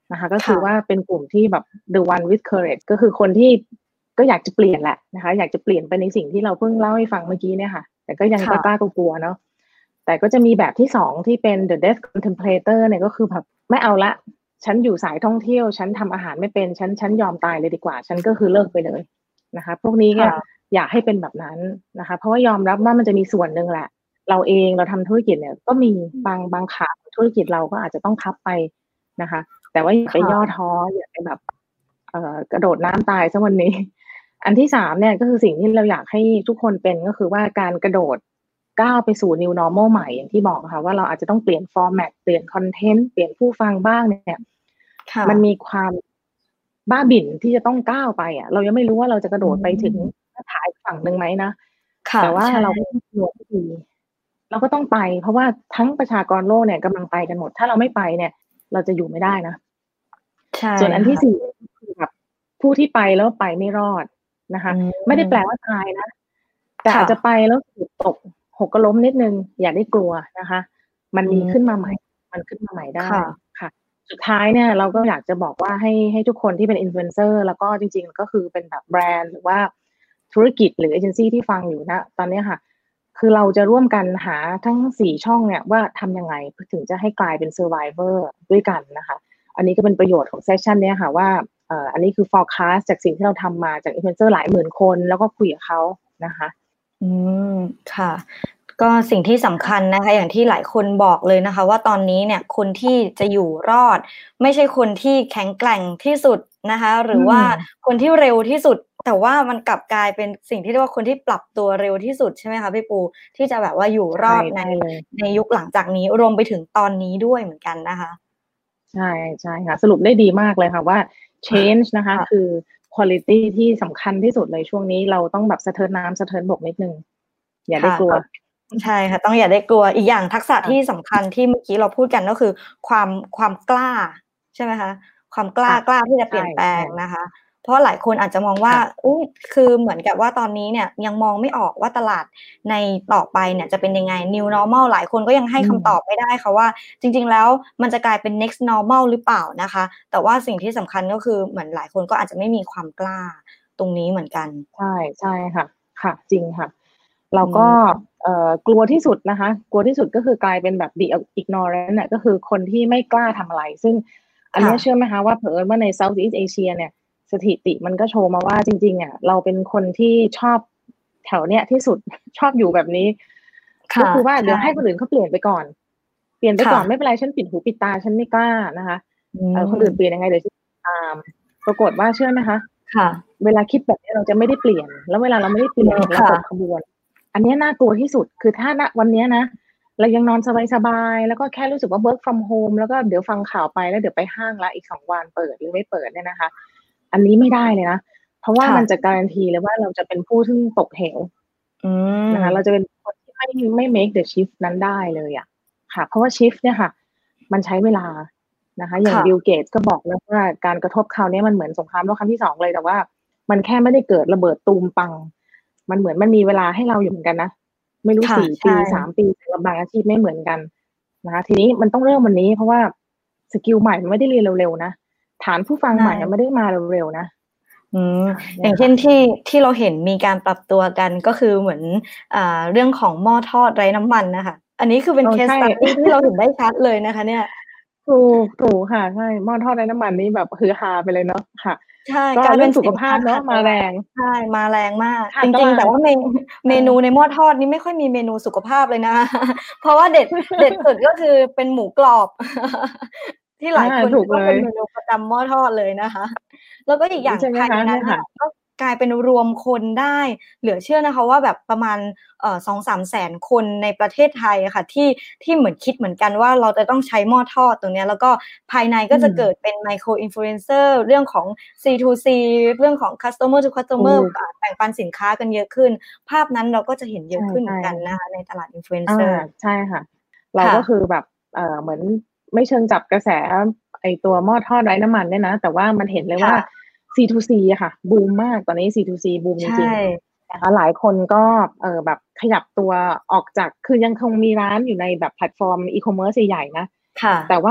Speaker 3: นะคะก็คือว่าเป็นกลุ่มที่แบบ the one with courage ก็คือคนที่ก็อยากจะเปลี่ยนแหละนะคะอยากจะเปลี่ยนไปในสิ่งที่เราเพิ่งเล่าให้ฟังเมื่อกี้เนี่ยค่ะแต่ก็ยังกล้ากลัวๆเนาะแต่ก็จะมีแบบที่สองที่เป็น the death contemplator เนี่ยก็คือแบบไม่เอาละฉันอยู่สายท่องเที่ยวฉันทำอาหารไม่เป็นฉันฉันยอมตายเลยดีกว่าฉันก็คือเลิกไปเลยนะคะพวกนี้เนี่ยอยากให้เป็นแบบนั้นนะคะเพราะว่ายอมรับว่ามันจะมีส่วนหนึ่งแหละเราเองเราทำธุรกิจเนี่ยก็มีบางบางขาธุรกิจเราก็อาจจะต้องคับไปนะคะแต่ว่าอย่าไปย่อท้ออย่าไปแบบเอ่อกระโดดน้ำตายซะวันนี้อันที่สามเนี่ยก็คือสิ่งที่เราอยากให้ทุกคนเป็นก็คือว่าการกระโดดก้าวไปสู่ new normal ใหม่อย่างที่บอกค่ะว่าเราอาจจะต้องเปลี่ยนฟอร์แมตเปลี่ยนคอนเทนต์เปลี่ยนผู้ฟังบ้างเนี่ยมันมีความบ้าบิ่นที่จะต้องก้าวไปอ่ะเรายังไม่รู้ว่าเราจะกระโดดไปถึงหน้าผาอีกฝั่งหนึ่งไหมนะแต่ว่าเราก็ต้องรวมดีเราก็ต้องไปเพราะว่าทั้งประชากรโลกเนี่ยกำลังไปกันหมดถ้าเราไม่ไปเนี่ยเราจะอยู่ไม่ได้นะส่วนอันที่สี่คือแบบผู้ที่ไปแล้วไปไม่รอดนะคะไม่ได้แปลว่าตายนะแต่อาจจะไปแล้วตกหกก็ล้มนิดนึงอย่าได้กลัวนะคะมันมีขึ้นมาใหม่มันขึ้นมาใหม่ได้ค่ะสุดท้ายเนี่ยเราก็อยากจะบอกว่าให้ให้ทุกคนที่เป็นอินฟลูเอนเซอร์แล้วก็จริงๆก็คือเป็นแบบแบรนด์หรือว่าธุรกิจหรือเอเจนซี่ที่ฟังอยู่นะตอนนี้ค่ะคือเราจะร่วมกันหาทั้งสี่ช่องเนี่ยว่าทำยังไงถึงจะให้กลายเป็น survivor ด้วยกันนะคะอันนี้ก็เป็นประโยชน์ของเซสชันนี้ค่ะว่าเอ่ออันนี้คือ forecast จากสิ่งที่เราทำมาจากอินฟลูเอนเซอร์หลายหมื่นคนแล้วก็คุยกับเขานะคะ
Speaker 2: อืมค่ะก็สิ่งที่สำคัญนะคะอย่างที่หลายคนบอกเลยนะคะว่าตอนนี้เนี่ยคนที่จะอยู่รอดไม่ใช่คนที่แข็งแกร่งที่สุดนะคะหรือว่าคนที่เร็วที่สุดแต่ว่ามันกลับกลายเป็นสิ่งที่เรียกว่าคนที่ปรับตัวเร็วที่สุดใช่ไหมคะพี่ปูที่จะแบบว่าอยู่รอดในในยุคหลังจากนี้รวมไปถึงตอนนี้ด้วยเหมือนกันนะคะ
Speaker 3: ใช่ใช่ค่ะสรุปได้ดีมากเลยค่ะว่า change นะคะคือ quality ที่สำคัญที่สุดในช่วงนี้เราต้องแบบสะเทินน้ำสะเทินบกนิดนึงอย่าได้กลัว
Speaker 2: ใช่ค่ะต้องอย่าได้กลัวอีกอย่างทักษะที่สำคัญที่เมื่อกี้เราพูดกันก็คือความความกล้าใช่ไหมคะความกล้ากล้าที่จะเปลี่ยนแปลงนะคะเพราะหลายคนอาจจะมองว่าอุ้ยคือเหมือนกับว่าตอนนี้เนี่ยยังมองไม่ออกว่าตลาดในต่อไปเนี่ยจะเป็นยังไง new normal หลายคนก็ยังให้คำตอบไม่ได้ค่ะว่าจริงๆแล้วมันจะกลายเป็น next normal หรือเปล่านะคะแต่ว่าสิ่งที่สำคัญก็คือเหมือนหลายคนก็อาจจะไม่มีความกล้าตรงนี้เหมือนกัน
Speaker 3: ใช่ใช่ค่ะค่ะจริงค่ะเราก็เอ่อกลัวที่สุดนะคะกลัวที่สุดก็คือกลายเป็นแบบ the ignorant เนี่ยก็คือคนที่ไม่กล้าทำอะไรซึ่งอันนี้เชื่อไหมคะว่าเผอิญว่าใน Southeast Asia เนี่ยสถิติมันก็โชว์มาว่าจริงๆอ่ะเราเป็นคนที่ชอบแถวเนี้ยที่สุดชอบอยู่แบบนี้ก็คือว่าเดี๋ยวให้คนอื่นเขาเปลี่ยนไปก่อนเปลี่ยนไปก่อนไม่เป็นไรฉันปิดหูปิดตาฉันไม่กล้านะคะเออคนอื่นเปลี่ยนยังไงเดี๋ยวฉันตามปรากฏว่าเชื่อไหมคะ
Speaker 2: ค่ะ
Speaker 3: เวลาคิดแบบนี้เราจะไม่ได้เปลี่ยนแล้วเวลาเราไม่ได้เปลี่ยนเราตกขบวนอันนี้น่ากลัวที่สุดคือถ้าณวันนี้นะเรายังนอนสบายๆแล้วก็แค่รู้สึกว่า work from home แล้วก็เดี๋ยวฟังข่าวไปแล้วเดี๋ยวไปห้างละอีกสองวันเปิดหรือไม่เปิดเนี่ยนะคะอันนี้ไม่ได้เลยนะเพราะว่ามันจะการันตีเลยว่าเราจะเป็นผู้ที่ตกเหวนะคะเราจะเป็นคนที่ไม่ไม่ make the shift นั้นได้เลยอ่ะค่ะเพราะว่า shift เนี่ยค่ะมันใช้เวลานะคะอย่างบิลเกตส์ก็บอกแล้วว่าการกระทบคราวนี้มันเหมือนสงครามโลกครั้งที่สองเลยแต่ว่ามันแค่ไม่ได้เกิดระเบิดตูมปังมันเหมือนมันมีเวลาให้เราอยู่เหมือนกันนะไม่รู้สี่ปีสามปีสำหรับบางอาชีพไม่เหมือนกันนะคะทีนี้มันต้องเริ่มวันนี้เพราะว่าสกิลใหม่มันไม่ได้เรียนเร็วๆนะฐานผู้ฟังใหม่มันไม่ได้มาเร็วๆนะ
Speaker 2: อืมอย่างเช่นที่ที่เราเห็นมีการปรับตัวกันก็คือเหมือนอ่าเรื่องของหม้อทอดไร้น้ำมันนะคะอันนี้คือเป็นเคสสตั๊ดดี้ที่เราเห็นได้ชัดเลยนะคะเนี่ย
Speaker 3: ถูกถูกค่ะใช่หม้อทอดไร้น้ำมันนี่แบบฮือฮาไปเลยเนาะค่ะ
Speaker 2: ใช่
Speaker 3: ก็เรื่องสุขภาพเนาะมาแรง
Speaker 2: ใช่มาแรงมากจริงๆแต่ว่าเมนูเมนูในหม้อทอดนี่ไม่ค่อยมีเมนูสุขภาพเลยนะเพราะว่าเด็ดเด็ดสุดก็คือเป็นหมูกรอบที่หลายคนคิดว่าเป็นเมนูประจำหม้อทอดเลยนะคะแล้วก็อีกอย่างภายในนั้นก็กลายเป็นรวมคนได้เหลือเชื่อนะคะว่าแบบประมาณเอ่อ สองถึงสาม แสนคนในประเทศไทยอะค่ะที่ที่เหมือนคิดเหมือนกันว่าเราจะต้องใช้หม้อทอดตรงนี้แล้วก็ภายในก็จะเกิดเป็นไมโครอินฟลูเอนเซอร์เรื่องของ ซี ทู ซี เรื่องของ customer to customer แบ่งปันสินค้ากันเยอะขึ้นภาพนั้นเราก็จะเห็นเยอะขึ้นเหมือนกันนะคะในตลาดอินฟลูเอนเซอร์
Speaker 3: ใช่ค่ะเราก็คือแบบเอ่อเหมือนไม่เชิงจับกระแสไอตัวหม้อทอดไร้น้ำมันเนี่ยนะแต่ว่ามันเห็นเลยว่าซี ทู ซี อะค่ะบูมมากตอนนี้ ซี ทู ซี บูมจริงๆนะคะหลายคนก็เออแบบขยับตัวออกจากคือยังคงมีร้านอยู่ในแบบแพลตฟอร์มอีคอมเมิร์ซใหญ่ๆนะแต่ว่า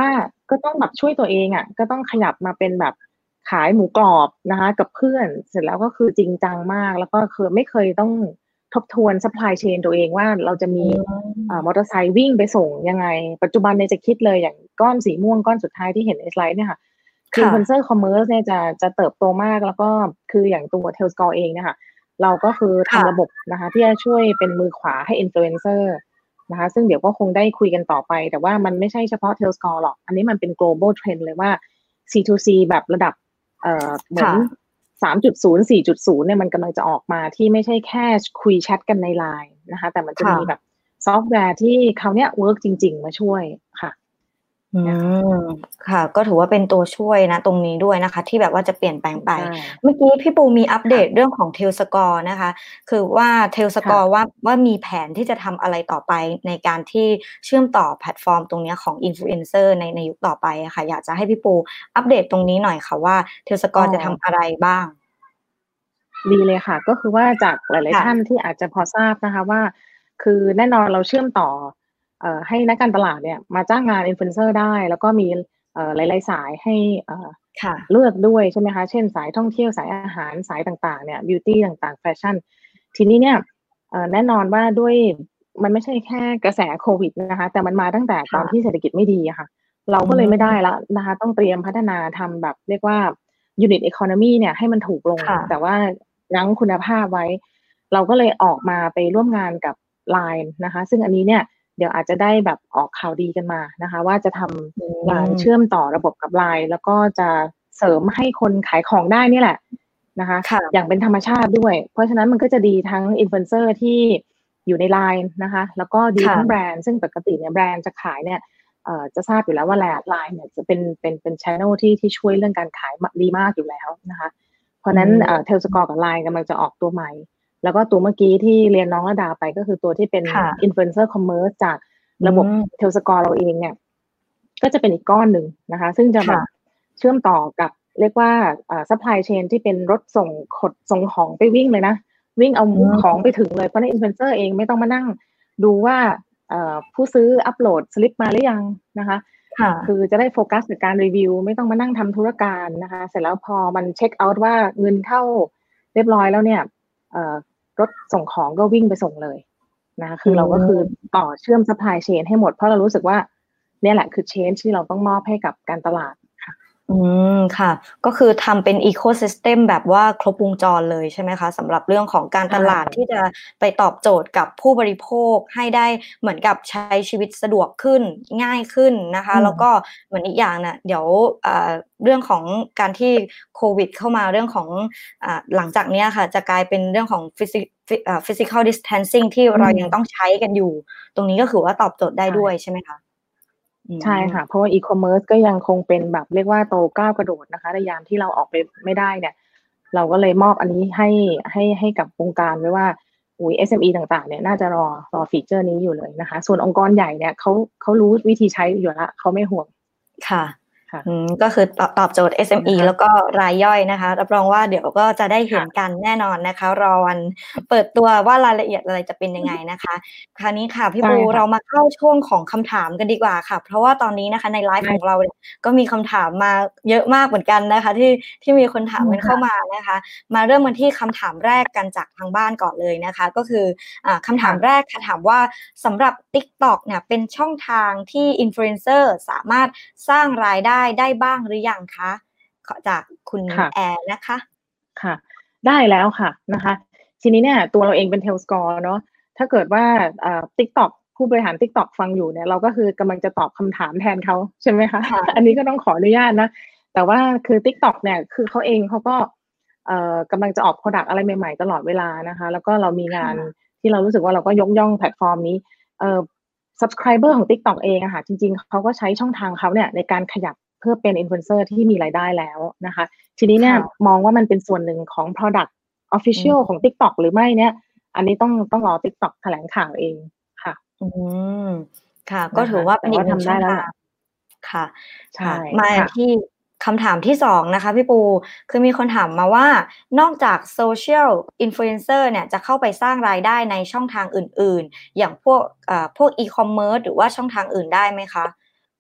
Speaker 3: ก็ต้องแบบช่วยตัวเองอ่ะก็ต้องขยับมาเป็นแบบขายหมูกรอบนะคะกับเพื่อนเสร็จแล้วก็คือจริงจังมากแล้วก็คือไม่เคยต้องทบทวน supply chain ตัวเองว่าเราจะมีมอเตอร์ไซค์วิ่งไปส่งยังไงปัจจุบันเนี่ยจะคิดเลยอย่างก้อนสีม่วงก้อนสุดท้ายที่เห็นในสไลด์เนี่ยค่ะคือ influencer commerce เนี่ยจะจะเติบโตมากแล้วก็คืออย่างตัว Tailscore เองเนี่ยค่ะเราก็คือทำระบบนะคะที่จะช่วยเป็นมือขวาให้ influencer นะคะซึ่งเดี๋ยวก็คงได้คุยกันต่อไปแต่ว่ามันไม่ใช่เฉพาะ Tailscore หรอกอันนี้มันเป็น global trend เลยว่า ซี ทู ซี แบบระดับเอ่อเหมือน สามจุดศูนย์ สี่จุดศูนย์ เนี่ยมันกำลังจะออกมาที่ไม่ใช่แค่คุยแชทกันใน ไลน์ นะคะแต่มันจะมีแบบซอฟต์แวร์ที่เขาเนี้ยเวิร์กจริงๆมาช่วยค่ะ
Speaker 2: อืมค่ะก็ถือว่าเป็นตัวช่วยนะตรงนี้ด้วยนะคะที่แบบว่าจะเปลี่ยนแปลงไปเมื่อกี้พี่ปูมีอัปเดตเรื่องของ Tailscore นะคะคือว่า Tailscore ว่าว่ามีแผนที่จะทำอะไรต่อไปในการที่เชื่อมต่อแพลตฟอร์มตรงนี้ของ Influencer ในในยุคต่อไปอะค่ะอยากจะให้พี่ปูอัปเดตตรงนี้หน่อยค่ะว่า Tailscore จะทำอะไรบ้าง
Speaker 3: ดีเลยค่ะก็คือว่าจากหลายๆท่านที่อาจจะพอทราบนะคะว่าคือแน่นอนเราเชื่อมต่อเอ่อให้นักการตลาดเนี่ยมาจ้างงานอินฟลูเอนเซอร์ได้แล้วก็มีเอ่อหลายๆสายให้เอ่อเลือกด้วยใช่ไหมคะเช่นสายท่องเที่ยวสายอาหารสายต่างๆเนี่ยบิวตี้ต่างๆแฟชั่นทีนี้เนี่ยเอ่อแน่นอนว่าด้วยมันไม่ใช่แค่กระแสโควิดนะคะแต่มันมาตั้งแต่ตอนที่เศรษฐกิจไม่ดีอะค่ะเราก็เลยไม่ได้แล้วนะคะต้องเตรียมพัฒนาทำแบบเรียกว่า unit economy เนี่ยให้มันถูกลงแต่ว่ายั้งคุณภาพไว้เราก็เลยออกมาไปร่วมงานกับ ไลน์ นะคะซึ่งอันนี้เนี่ยเดี๋ยวอาจจะได้แบบออกข่าวดีกันมานะคะว่าจะทำงานเชื่อมต่อระบบกับ ไลน์ แล้วก็จะเสริมให้คนขายของได้นี่แหละนะคะอย่างเป็นธรรมชาติด้วยเพราะฉะนั้นมันก็จะดีทั้งอินฟลูเอนเซอร์ที่อยู่ใน ไลน์ นะคะแล้วก็ดีทั้งแบรนด์ซึ่งปกติเนี่ยแบรนด์จะขายเนี่ยเอ่อจะทราบอยู่แล้วว่า ไลน์ เนี่ยจะเป็นเป็นเป็น channel ที่ที่ช่วยเรื่องการขายดีมากอยู่แล้วนะคะเพราะนั้นเอ่อ Tailscore กับ ไลน์ กำลังจะออกตัวใหม่แล้วก็ตัวเมื่อกี้ที่เรียนน้องระดาไปก็คือตัวที่เป็น Influencer Commerce จากระบบ Tailscore เราเองเนี่ยก็จะเป็นอีกก้อนหนึ่งนะคะซึ่งจะแบบเชื่อมต่อกับเรียกว่าอ่า supply chain ที่เป็นรถส่งขนส่งของไปวิ่งเลยนะวิ่งเอาของไปถึงเลยเพราะใน Influencer เองไม่ต้องมานั่งดูว่าผู้ซื้ออัปโหลดสลิปมาหรือยังนะคะคือจะได้โฟกัสในการรีวิวไม่ต้องมานั่งทำธุรการนะคะเสร็จแล้วพอมันเช็คเอาท์ว่าเงินเข้าเรียบร้อยแล้วเนี่ยรถส่งของก็วิ่งไปส่งเลยนะคือเราก็คือต่อเชื่อม supply chain ให้หมดเพราะเรารู้สึกว่าเนี่ยแหละคือ change ที่เราต้องมอบให้กับการตลาดค่ะ
Speaker 2: อืมค่ะก็คือทำเป็นอีโคซิสเต็มแบบว่าครบวงจรเลยใช่ไหมคะสำหรับเรื่องของการตลาดที่จะไปตอบโจทย์กับผู้บริโภคให้ได้เหมือนกับใช้ชีวิตสะดวกขึ้นง่ายขึ้นนะคะแล้วก็เหมือนอีกอย่างน่ะเดี๋ยวเรื่องของการที่โควิดเข้ามาเรื่องของหลังจากนี้ค่ะจะกลายเป็นเรื่องของ physical distancing ที่เรายังต้องใช้กันอยู่ตรงนี้ก็คือว่าตอบโจทย์ได้ด้วยใช่ไหมคะ
Speaker 3: ใช่ค่ะเพราะว่าอีคอมเมิร์ซก็ยังคงเป็นแบบเรียกว่าโตก้าวกระโดดนะคะในยามที่เราออกไปไม่ได้เนี่ยเราก็เลยมอบอันนี้ให้ให้ให้กับวงการไว้ว่าอุ้ย เอส เอ็ม อี ต่างๆเนี่ยน่าจะรอรอฟีเจอร์นี้อยู่เลยนะคะส่วนองค์กรใหญ่เนี่ยเขาเขารู้วิธีใช้อยู่แล้วเขาไม่ห่วง
Speaker 2: ค่ะก็คือตอบโจทย์ เอส เอ็ม อี แล้วก็รายย่อยนะคะรับรองว่าเดี๋ยวก็จะได้เห็นกันแน่นอนนะคะรอวันเปิดตัวว่ารายละเอียดอะไรจะเป็นยังไงนะคะคราวนี้ค่ะพี่ปูเรามาเข้าช่วงของคำถามกันดีกว่าค่ะเพราะว่าตอนนี้นะคะในไลฟ์ของเราเนี่ยก็มีคำถามมาเยอะมากเหมือนกันนะคะที่ที่มีคนถามกันเข้ามานะคะมาเริ่มกันที่คำถามแรกกันจากทางบ้านก่อนเลยนะคะก็คืออ่าคำถามแรกค่ะถามว่าสำหรับ TikTok เนี่ยเป็นช่องทางที่อินฟลูเอนเซอร์สามารถสร้างรายได้ได้บ้างหรือยังคะจากคุณแอร์นะคะ
Speaker 3: ค่ะได้แล้วค่ะนะคะทีนี้เนี่ยตัวเราเองเป็น Tailscore เนาะถ้าเกิดว่าเอ่อ TikTok ผู้บริหาร TikTok ฟังอยู่เนี่ยเราก็คือกำลังจะตอบคำถามแทนเขาใช่ไหมคะอันนี้ก็ต้องขออนุญาตนะแต่ว่าคือ TikTok เนี่ยคือเขาเองเขาก็เอ่อกำลังจะออก product อะไรใหม่ๆตลอดเวลานะคะแล้วก็เรามีงานที่เรารู้สึกว่าเราก็ยกย่องแพลตฟอร์มนี้เอ่อ subscriber ของ TikTok เองอะค่ะจริงๆเขาก็ใช้ช่องทางเขาเนี่ยในการขยับเพื่อเป็นอินฟลูเอนเซอร์ที่มีรายได้แล้วนะคะทีนี้เนี่ยมองว่ามันเป็นส่วนหนึ่งของ product official ของ TikTok หรือไม่เนี่ยอันนี้ต้องต้องรอ TikTok แถลงข่าวเองค่ะ
Speaker 2: อืมค่ะก็ถือว่าเป็นอีกหนึ่งช่องทางค่ะค่ะมาที่คำถามที่สองนะคะพี่ปูคือมีคนถามมาว่านอกจากโซเชียลอินฟลูเอนเซอร์เนี่ยจะเข้าไปสร้างรายได้ในช่องทางอื่นๆอย่างพวกเอ่อพวกอีคอมเมิร์ซหรือว่าช่องทางอื่นได้ไหมคะ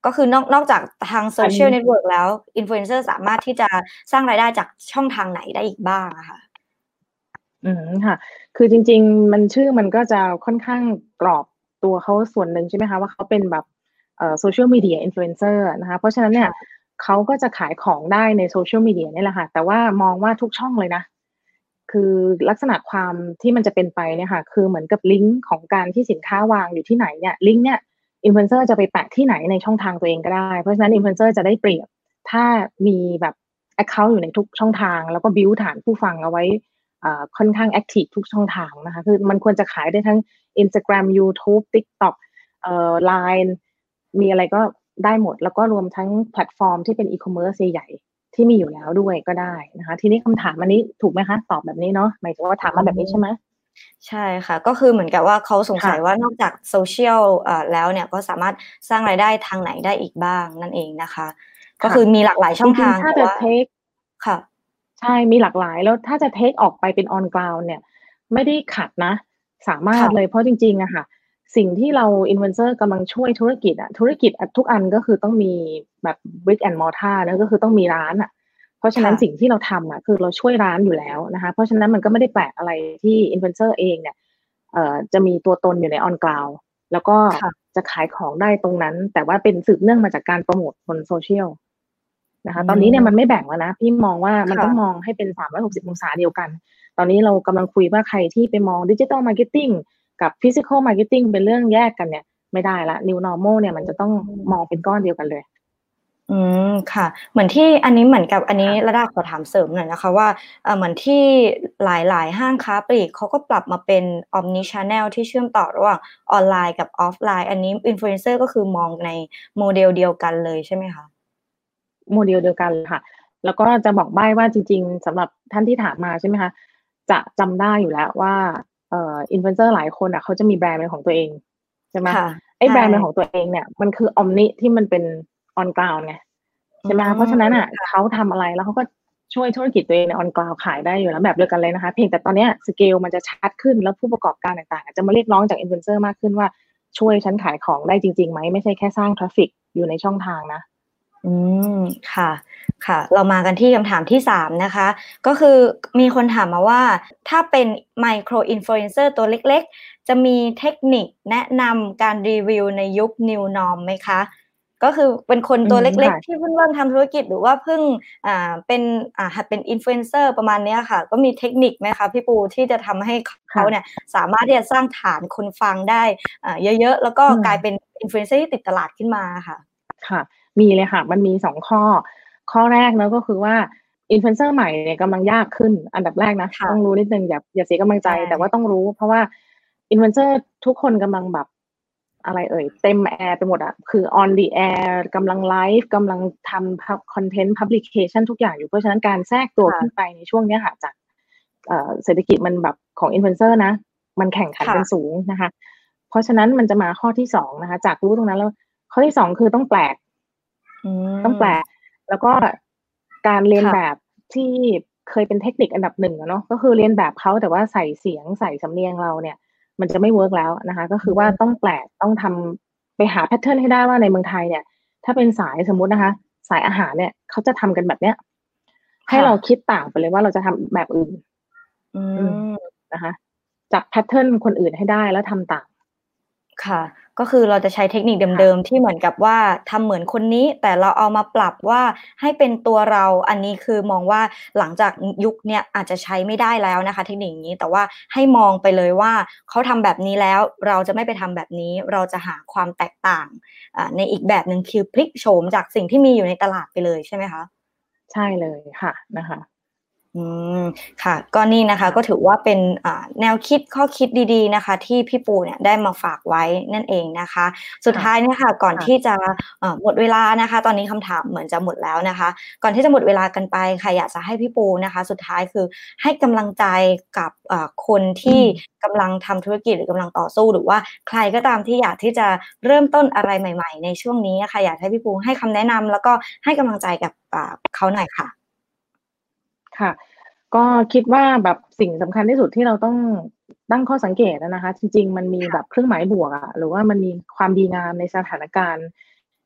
Speaker 2: ก็คือนอกนอกจากทางโซ
Speaker 3: อัน
Speaker 2: เชียลเน็ตเวิร์กแล้วอินฟลูเอนเซอร์สามารถที่จะสร้างรายได้จากช่องทางไหนได้อีกบ้างอะค่ะ
Speaker 3: อืมค่ะคือจริงๆมันชื่อมันก็จะค่อนข้างกรอบตัวเขาส่วนหนึ่งใช่ไหมคะว่าเขาเป็นแบบเอ่อ social media influencer นะคะเพราะฉะนั้นเนี่ย
Speaker 2: ค่ะ
Speaker 3: เขาก็จะขายของได้ใน social media นี่แหละค่ะแต่ว่ามองว่าทุกช่องเลยนะคือลักษณะความที่มันจะเป็นไปเนี่ยค่ะคือเหมือนกับลิงก์ของการที่สินค้าวางอยู่ที่ไหนเนี่ยลิงก์เนี่ย influencer จะไปแปะที่ไหนในช่องทางตัวเองก็ได้เพราะฉะนั้น influencer จะได้เปรียบถ้ามีแบบ account อยู่ในทุกช่องทางแล้วก็ build ฐานผู้ฟังเอาไว้ อ่าค่อนข้างแอคทีฟทุกช่องทางนะคะคือมันควรจะขายได้ทั้ง Instagram YouTube TikTok เอ่อ ไลน์ มีอะไรก็ได้หมดแล้วก็รวมทั้งแพลตฟอร์มที่เป็น e-commerce ใหญ่ๆที่มีอยู่แล้วด้วยก็ได้นะคะทีนี้คำถามอันนี้ถูกไหมคะตอบแบบนี้เนาะหมายถึงว่าถาม
Speaker 2: อื
Speaker 3: มาแบบนี้ใช่ไหม
Speaker 2: มใช่ค่ะก็คือเหมือนกับว่าเขาสงสั
Speaker 3: ค่ะ
Speaker 2: ยว่านอกจาก Social เอ่อแล้วเนี่ยก็สามารถสร้างรายได้ทางไหนได้อีกบ้างนั่นเองนะคะก็
Speaker 3: ค่ะ
Speaker 2: คือมีหลากหลายช่องทาง
Speaker 3: จริงๆถ้าจะ
Speaker 2: แต่ว่า
Speaker 3: เทค
Speaker 2: ค่ะ
Speaker 3: ใช่มีหลากหลายแล้วถ้าจะเทกออกไปเป็น on ground เนี่ยไม่ได้ขัดนะสามารถเล
Speaker 2: ค่ะ
Speaker 3: ยเพราะจริงๆอะค่ะสิ่งที่เรา influencer กำลังช่วยธุรกิจอะธุรกิจอะทุกอันก็คือต้องมีแบบ brick and mortar นะก็คือต้องมีร้านอะเพราะฉะนั้นสิ่ง
Speaker 2: ค่ะ
Speaker 3: ที่เราทำอะคือเราช่วยร้านอยู่แล้วนะคะเพราะฉะนั้นมันก็ไม่ได้แปลกอะไรที่ influencer เองเนี่ยเอ่อจะมีตัวตนอยู่ใน on ground แล้วก็
Speaker 2: ค่ะ
Speaker 3: จะขายของได้ตรงนั้นแต่ว่าเป็นสืบเนื่องมาจากการโพรโมตบน social นะ
Speaker 2: อื
Speaker 3: คะตอนนี้เนี่ยมัน
Speaker 2: ม
Speaker 3: ไม่แบ่งแล้วนะพี่มองว่ามันต้องม
Speaker 2: ค่ะ
Speaker 3: องให้เป็นสามร้อยหกสิบองศาเดียวกันตอนนี้เรากำลังคุยว่าใครที่ไปมอง Digital Marketing กับ Physical Marketing เป็นเรื่องแยกกันเนี่ยไม่ได้แล้ว New Normal เนี่ยมันจะต้อง
Speaker 2: อื
Speaker 3: มอง
Speaker 2: ม
Speaker 3: เป็นก้อนเดียวกันเลย
Speaker 2: อืมค่ะเหมือนที่อันนี้เหมือนกับอันนี้ระ
Speaker 3: ค่ะ
Speaker 2: ดาขอถามเสริมหน่อยนะคะว่าเอ่อเหมือนที่หลายๆห้างค้าปลีกเขาก็ปรับมาเป็น Omni Channel ที่เชื่อมต่อระหว่างออนไลน์กับออฟไลน์อันนี้ Influencer ก็คือมองในโมเดลเดียวกันเลยใช่ไหมคะ
Speaker 3: โมเดลเดียวกันเลยค่ะแล้วก็จะบอกใบ้ว่าจริงๆสำหรับท่านที่ถามมาใช่ไหมคะจะจำได้อยู่แล้วว่าเอ่อ Influencer หลายคนอะเขาจะมีแบรนด์เป็นของตัวเองใช่ไหม
Speaker 2: ค่ะ
Speaker 3: ไอ้
Speaker 2: ใช่
Speaker 3: แบรนด์เป็นของตัวเองเนี่ยมันคือ Omni ที่มันเป็น on ground ไง
Speaker 2: อื
Speaker 3: ใช่ไหมคะเพราะฉะนั้น
Speaker 2: ม
Speaker 3: อ่ะเขาทำอะไรแล้วเขาก็ช่วยธุรกิจตัวเองในออนกราวขายได้อยู่แล้วแบบเดียวกันเลยนะคะเพียงแต่ตอนเนี้ยสเกลมันจะชัดขึ้นแล้วผู้ประกอบการต่างๆจะมาเรียกร้องจากอินฟลูเอนเซอร์มากขึ้นว่าช่วยฉันขายของได้จริงๆไหมไม่ใช่แค่สร้างทราฟฟิกอยู่ในช่องทางนะ
Speaker 2: อืมค่ะค่ะเรามากันที่คำถามที่สามนะคะก็คือมีคนถามมาว่าถ้าเป็น Micro Influencer ตัวเล็กๆจะมีเทคนิคแนะนำการรีวิวในยุค New Norm ไหมคะก็คือเป็นคน
Speaker 3: อืม
Speaker 2: ตัวเล็ก
Speaker 3: ค่ะ
Speaker 2: ๆที่เพิ่งเริ่มทำธุรกิจหรือว่าเพิ่งอ่าเป็นอ่าหัดเป็น Influencer ประมาณเนี้ยค่ะก็มีเทคนิคไหมคะพี่ปูที่จะทำให้เขาเนี่ย
Speaker 3: ค่ะ
Speaker 2: สามารถที่จะสร้างฐานคนฟังได้อ่าเยอะๆแล้วก็
Speaker 3: อืม
Speaker 2: กลายเป็น Influencer ที่ติดตลาดขึ้นมาค่ะ
Speaker 3: ค่ะมีเลยค่ะมันมีสองข้อข้อแรกเนาะก็คือว่า Influencer ใหม่เนี่ยกำลังยากขึ้นอันดับแรกนะต้อง
Speaker 2: ค่ะ
Speaker 3: รู้นิดหนึ่งอย่าอย่าเสียกำลังใจแต่ว่า
Speaker 2: ใช่
Speaker 3: ต้องรู้เพราะว่า Influencer ทุกคนกำลังแบบอะไรเอ่ยเต็มแอร์ไปหมดอะคือ on the air กำลังไลฟ์กำลังทำคอนเทนต์ publication ทุกอย่างอยู่เพราะฉะนั้นการแทรกตัวขึ้น
Speaker 2: ค่ะ
Speaker 3: ไปในช่วงเนี้ยค่ะจากเอ่อเศรษฐกิจมันแบบของ Influencer นะมันแข่งขันกัน
Speaker 2: ค่ะ
Speaker 3: สูงนะคะเพราะฉะนั้นมันจะมาข้อที่สองนะคะจากรู้ตรงนั้นแล้ว ข้อที่สองคือต้องแปลก
Speaker 2: อื
Speaker 3: ต้องแปลก
Speaker 2: ม
Speaker 3: แล้วก็การเรียนแบ
Speaker 2: ค่ะ
Speaker 3: บที่เคยเป็นเทคนิคอันดับหนึ่งอะเนาะก็คือเรียนแบบเขาแต่ว่าใส่เสียงใส่สำเนียงเราเนี่ยมันจะไม่เวิร์กแล้วนะคะก็
Speaker 2: อื
Speaker 3: คือว่าต้อง
Speaker 2: ม
Speaker 3: แปลกต้องทำไปหาแพทเทิร์นให้ได้ว่าในเมืองไทยเนี่ยถ้าเป็นสายสมมุตินะคะสายอาหารเนี่ยเขาจะทำกันแบบเนี้ยให้
Speaker 2: ค่ะ
Speaker 3: เราคิดต่างไปเลยว่าเราจะทำแบบอื่น
Speaker 2: อื
Speaker 3: อืม
Speaker 2: ม
Speaker 3: นะคะจับแพทเทิร์นคนอื่นให้ได้แล้วทำต่าง
Speaker 2: ค่ะก็คือเราจะใช้เทคนิคเดิม
Speaker 3: ค่ะ
Speaker 2: ๆที่เหมือนกับว่าทำเหมือนคนนี้แต่เราเอามาปรับว่าให้เป็นตัวเราอันนี้คือมองว่าหลังจากยุคเนี้ยอาจจะใช้ไม่ได้แล้วนะคะเทคนิคนี้แต่ว่าให้มองไปเลยว่าเขาทำแบบนี้แล้วเราจะไม่ไปทำแบบนี้เราจะหาความแตกต่างอ่าในอีกแบบหนึ่งคือพลิกโฉมจากสิ่งที่มีอยู่ในตลาดไปเลยใช่ไหมคะ
Speaker 3: ใช่เลยค่ะนะคะ
Speaker 2: อืมค่ะก็นี่นะคะก็
Speaker 3: ค่ะ
Speaker 2: ถือว่าเป็นอ่าแนวคิดข้อคิดดีๆนะคะที่พี่ปูเนี่ยได้มาฝากไว้นั่นเองนะคะสุด
Speaker 3: ค่ะ
Speaker 2: ท้ายเนี่ยค่ะก่อน
Speaker 3: ค่ะ
Speaker 2: ที่จะเอ่อหมดเวลานะคะตอนนี้คำถามเหมือนจะหมดแล้วนะคะก่อนที่จะหมดเวลากันไปค่ะอยากจะให้พี่ปูนะคะสุดท้ายคือให้กำลังใจกับเอ่อคนที่
Speaker 3: อืม
Speaker 2: กำลังทำธุรกิจหรือกำลังต่อสู้หรือว่าใครก็ตามที่อยากที่จะเริ่มต้นอะไรใหม่ๆในช่วงนี้อะค่ะอยากให้พี่ปูให้คำแนะนำแล้วก็ให้กำลังใจกับอ่าเขาหน่อยค่ะ
Speaker 3: ค่ะก็คิดว่าแบบสิ่งสำคัญที่สุดที่เราต้องตั้งข้อสังเกตอะนะคะจริงๆมันมีแบบเครื่องหมายบวกอะหรือว่ามันมีความดีงามในสถานการณ์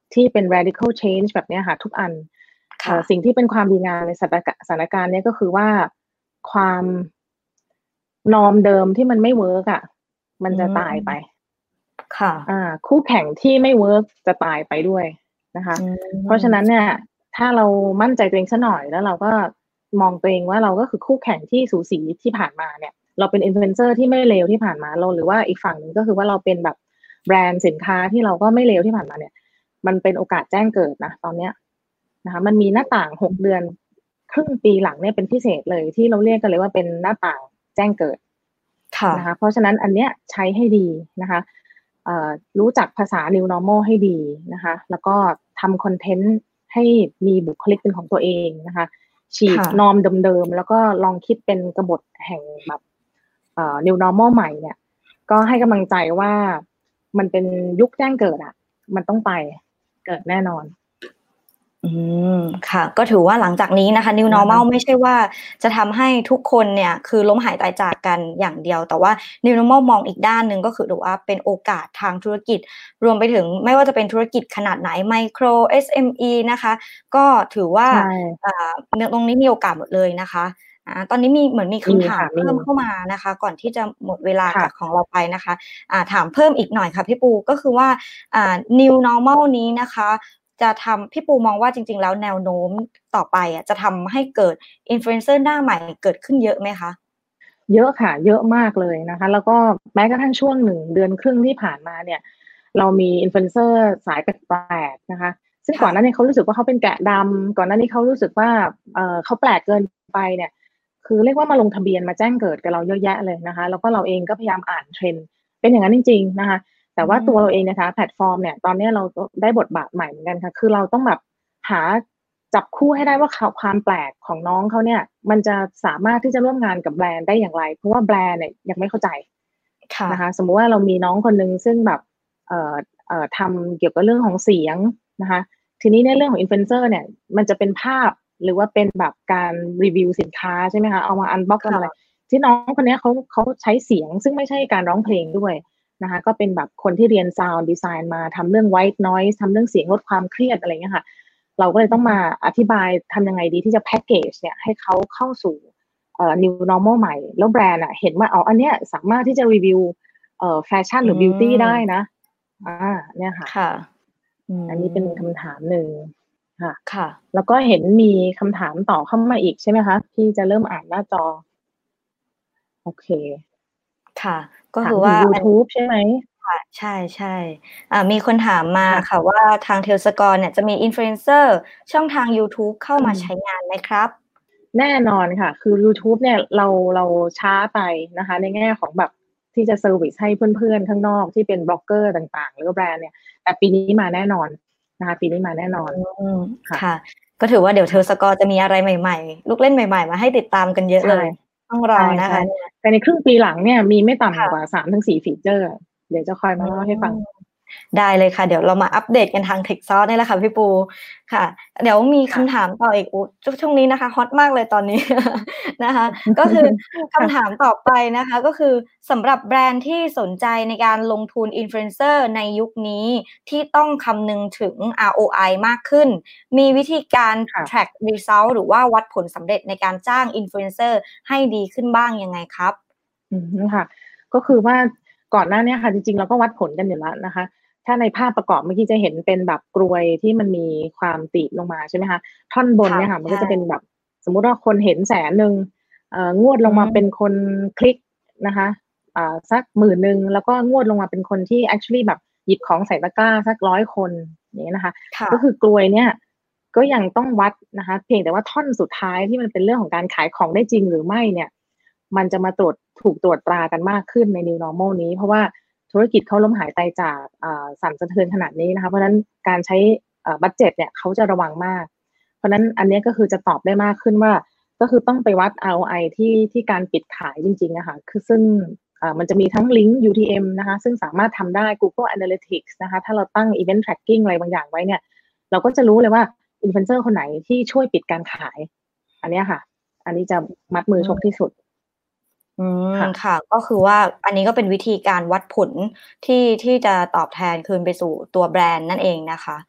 Speaker 3: ที่เป็น radical change แบบเนี้ยค่ะทุกอันเอ่อสิ่งที่เป็นความดีงามในสถานสถานการณ์เนี้ยก็คือว่าความนอร์มเดิมที่มันไม่เวิร์กอ่ะมันจะตายไป
Speaker 2: ค่ะ
Speaker 3: อ่าคู่แข่งที่ไม่เวิร์กจะตายไปด้วยนะคะเพราะฉะนั้นเนี่ยถ้าเรามั่นใจตัวเองซะหน่อยแล้วเราก็มองตัวเองว่าเราก็คือคู่แข่งที่สูสีที่ผ่านมาเนี่ยเราเป็นอินฟลูเอนเซอร์ที่ไม่เลวที่ผ่านมาเราหรือว่าอีกฝั่งหนึ่งก็คือว่าเราเป็นแบบแบรนด์สินค้าที่เราก็ไม่เลวที่ผ่านมาเนี่ยมันเป็นโอกาสแจ้งเกิดนะตอนเนี้ยนะคะมันมีหน้าต่างหกเดือนครึ่งปีหลังเนี่ยเป็นพิเศษเลยที่เราเรียกกันเลยว่าเป็นหน้าต่างแจ้งเกิดนะคะเพราะฉะนั้นอันเนี้ยใช้ให้ดีนะคะรู้จักภาษา New Normal ให้ดีนะคะแล้วก็ทำคอนเทนต์ให้มีบุคลิกเป็นของตัวเองนะคะฉีกนอร์มเดิมๆแล้วก็ลองคิดเป็นกบฏแห่งแบบเอ่อ New Normal ใหม่เนี่ยก็ให้กำลังใจว่ามันเป็นยุคแจ้งเกิดอ่ะมันต้องไปเกิดแน่นอน
Speaker 2: อืมค่ะก็ถือว่าหลังจากนี้นะคะ New Normal ไม่ใช่ว่าจะทำให้ทุกคนเนี่ยคือล้มหายตายจากกันอย่างเดียวแต่ว่า New Normal มองอีกด้านหนึ่งก็คือถือว่าเป็นโอกาสทางธุรกิจรวมไปถึงไม่ว่าจะเป็นธุรกิจขนาดไหนไมโคร เอส เอ็ม อี นะคะก็ถือว่าอ่าตรงนี้มีโอกาสหมดเลยนะคะอ่าตอนนี้มีเหมือนมีคำถามเพิ่มเข้ามานะคะก่อนที่จะหมดเวลาจากของเราไปนะคะอ่าถามเพิ่มอีกหน่อยค่ะพี่ปูก็คือว่าอ่า New Normal นี้นะคะจะทำพี่ปูมองว่าจริงๆแล้วแนวโน้มต่อไปอ่ะจะทำให้เกิดอินฟลูเอนเซอร์หน้าใหม่เกิดขึ้นเยอะไหมคะ
Speaker 3: เยอะค่ะเยอะมากเลยนะคะแล้วก็แม้กระทั่งช่วงหนึ่งเดือนครึ่งที่ผ่านมาเนี่ยเรามีอินฟลูเอนเซอร์สายแปลกๆนะคะซึ่งก่อนหน้านี้เขารู้สึกว่าเขาเป็นแกะดำก่อนหน้านี้เขารู้สึกว่าเออเขาแปลกเกินไปเนี่ยคือเรียกว่ามาลงทะเบียนมาแจ้งเกิดกับเราเยอะแยะเลยนะคะแล้วก็เราเองก็พยายามอ่านเทรนด์เป็นอย่างนั้นจริงๆนะคะแต่ว่าตัวเราเองนะคะแพลตฟอร์มเนี่ยตอนนี้เราได้บทบาทใหม่เหมือนกันค่ะคือเราต้องแบบหาจับคู่ให้ได้ว่าความแปลกของน้องเขาเนี่ยมันจะสามารถที่จะร่วมงานกับแบรนด์ได้อย่างไรเพราะว่าแบรนด์เนี่ยยังไม่เข้าใจนะคะสมมุติว่าเรามีน้องคนนึงซึ่งแบบเอ่อเอ่อทำเกี่ยวกับเรื่องของเสียงนะคะทีนี้ในเรื่องของอินฟลูเอนเซอร์เนี่ยมันจะเป็นภาพหรือว่าเป็นแบบการรีวิวสินค้าใช่ไหมคะเอามาอันบ็อกซ์อะไรที่น้องคนนี้เขาเขาใช้เสียงซึ่งไม่ใช่การร้องเพลงด้วยนะคะก็เป็นแบบคนที่เรียนซาวด์ดีไซน์มาทำเรื่อง white noise ทำเรื่องเสียงลดความเครียดอะไรเงี้ยค่ะเราก็เลยต้องมาอธิบายทำยังไงดีที่จะแพ็กเกจเนี่ยให้เขาเข้าสู่เอ่อ new normal ใหม่แล้วแบรนด์อ่ะเห็นว่าอ๋ออันเนี้ยสามารถที่จะรีวิวเอ่อแฟชั่นหรือบิวตี้ได้นะอ่าเนี่ยค่ะ
Speaker 2: ค่ะ
Speaker 3: อันนี้เป็นคำถามหนึ่งค่ะ
Speaker 2: ค่ะ
Speaker 3: แล้วก็เห็นมีคำถามต่อเข้ามาอีกใช่ไหมคะพี่จะเริ่มอ่านหน้าจอโอเค
Speaker 2: ค่ะก็คือว่า
Speaker 3: YouTube ใช่ไหม
Speaker 2: ค่ะใช่ๆอ่ามีคนถามมาค่ะว่าทาง Telscore เนี่ยจะมีอินฟลูเอนเซอร์ช่องทาง YouTube เข้ามาใช้งานไหมครับ
Speaker 3: แน่นอนค่ะคือ YouTube เนี่ยเราเราช้าไปนะคะในแง่ของแบบที่จะเซอร์วิสให้เพื่อนๆข้างนอกที่เป็นบล็อกเกอร์ต่างๆหรือแบรนด์เนี่ยแต่ปีนี้มาแน่นอนนะคะปีนี้มาแน่นอน
Speaker 2: ค่ะก็ถือว่าเดี๋ยว Telscore จะมีอะไรใหม่ๆลูกเล่นใหม่ๆมาให้ติดตามกันเยอะเลยต้องรอนะคะ
Speaker 3: แต่ในครึ่งปีหลังเนี่ยมีไม่ต่ำกว่า สามถึงสี่ ฟีเจอร์เดี๋ยวจะคอยมาเล่าให้ฟัง
Speaker 2: ได้เลยค่ะเดี๋ยวเรามาอัปเดตกันทาง TechSauce นี่แหละค่ะพี่ปูค่ะเดี๋ยวมีคำถามต่ออีกช่วงนี้นะคะฮอตมากเลยตอนนี้นะคะก็คือคำถามต่อไปนะคะก็คือสำหรับแบรนด์ที่สนใจในการลงทุนอินฟลูเอนเซอร์ในยุคนี้ที่ต้องคำนึงถึง อาร์ โอ ไอ มากขึ้นมีวิธีการ track result หรือว่าวัดผลสำเร็จในการจ้างอินฟลูเอนเซอร์ให้ดีขึ้นบ้างยังไงครับ
Speaker 3: อืมค่ะก็คือว่าก่อนหน้านี้ค่ะจริงๆเราก็วัดผลกันอยู่แล้วนะคะถ้าในภาพประกอบเมื่อกี้จะเห็นเป็นแบบกรวยที่มันมีความติลงมาใช่ไหมคะท่อนบนเนี่ยค่ะมันก็จะเป็นแบบสมมุติว่าคนเห็นแสนหนึ่งเอ่องวดลงมาเป็นคนคลิกนะคะอ่าสักหมื่นหนึ่งแล้วก็งวดลงมาเป็นคนที่ actually แบบหยิบของใส่ตะกร้าสักร้อยคนอย่างนี้นะคะก็คือกรวยเนี่ยก็ยังต้องวัดนะคะเพียงแต่ว่าท่อนสุดท้ายที่มันเป็นเรื่องของการขายของได้จริงหรือไม่เนี่ยมันจะมาตรวจถูกตรวจตรากันมากขึ้นใน New Normal นี้เพราะว่าธุรกิจเขาล้มหายตายจากสั่นสะเทือนขนาดนี้นะคะเพราะฉะนั้นการใช้บัดเจ็ตเนี่ยเขาจะระวังมากเพราะฉะนั้นอันนี้ก็คือจะตอบได้มากขึ้นว่าก็คือต้องไปวัด อาร์ โอ ไอ ที่ที่การปิดขายจริงๆนะคะคือซึ่งมันจะมีทั้งลิงก์ ยู ที เอ็ม นะคะซึ่งสามารถทำได้ Google Analytics นะคะถ้าเราตั้ง Event Tracking อะไรบางอย่างไว้เนี่ยเราก็จะรู้เลยว่าอินฟลูเอนเซอร์คนไหนที่ช่วยปิดการขายอันนี้ค่ะอันนี้จะมัดมือชกที่สุด
Speaker 2: อืมค่ะก็คือว่าอันนี้ก็เป็นวิธีการวัดผลที่ที่จะตอบแทนคืนไปสู่ตัวแบรนด์นั่นเองนะคะ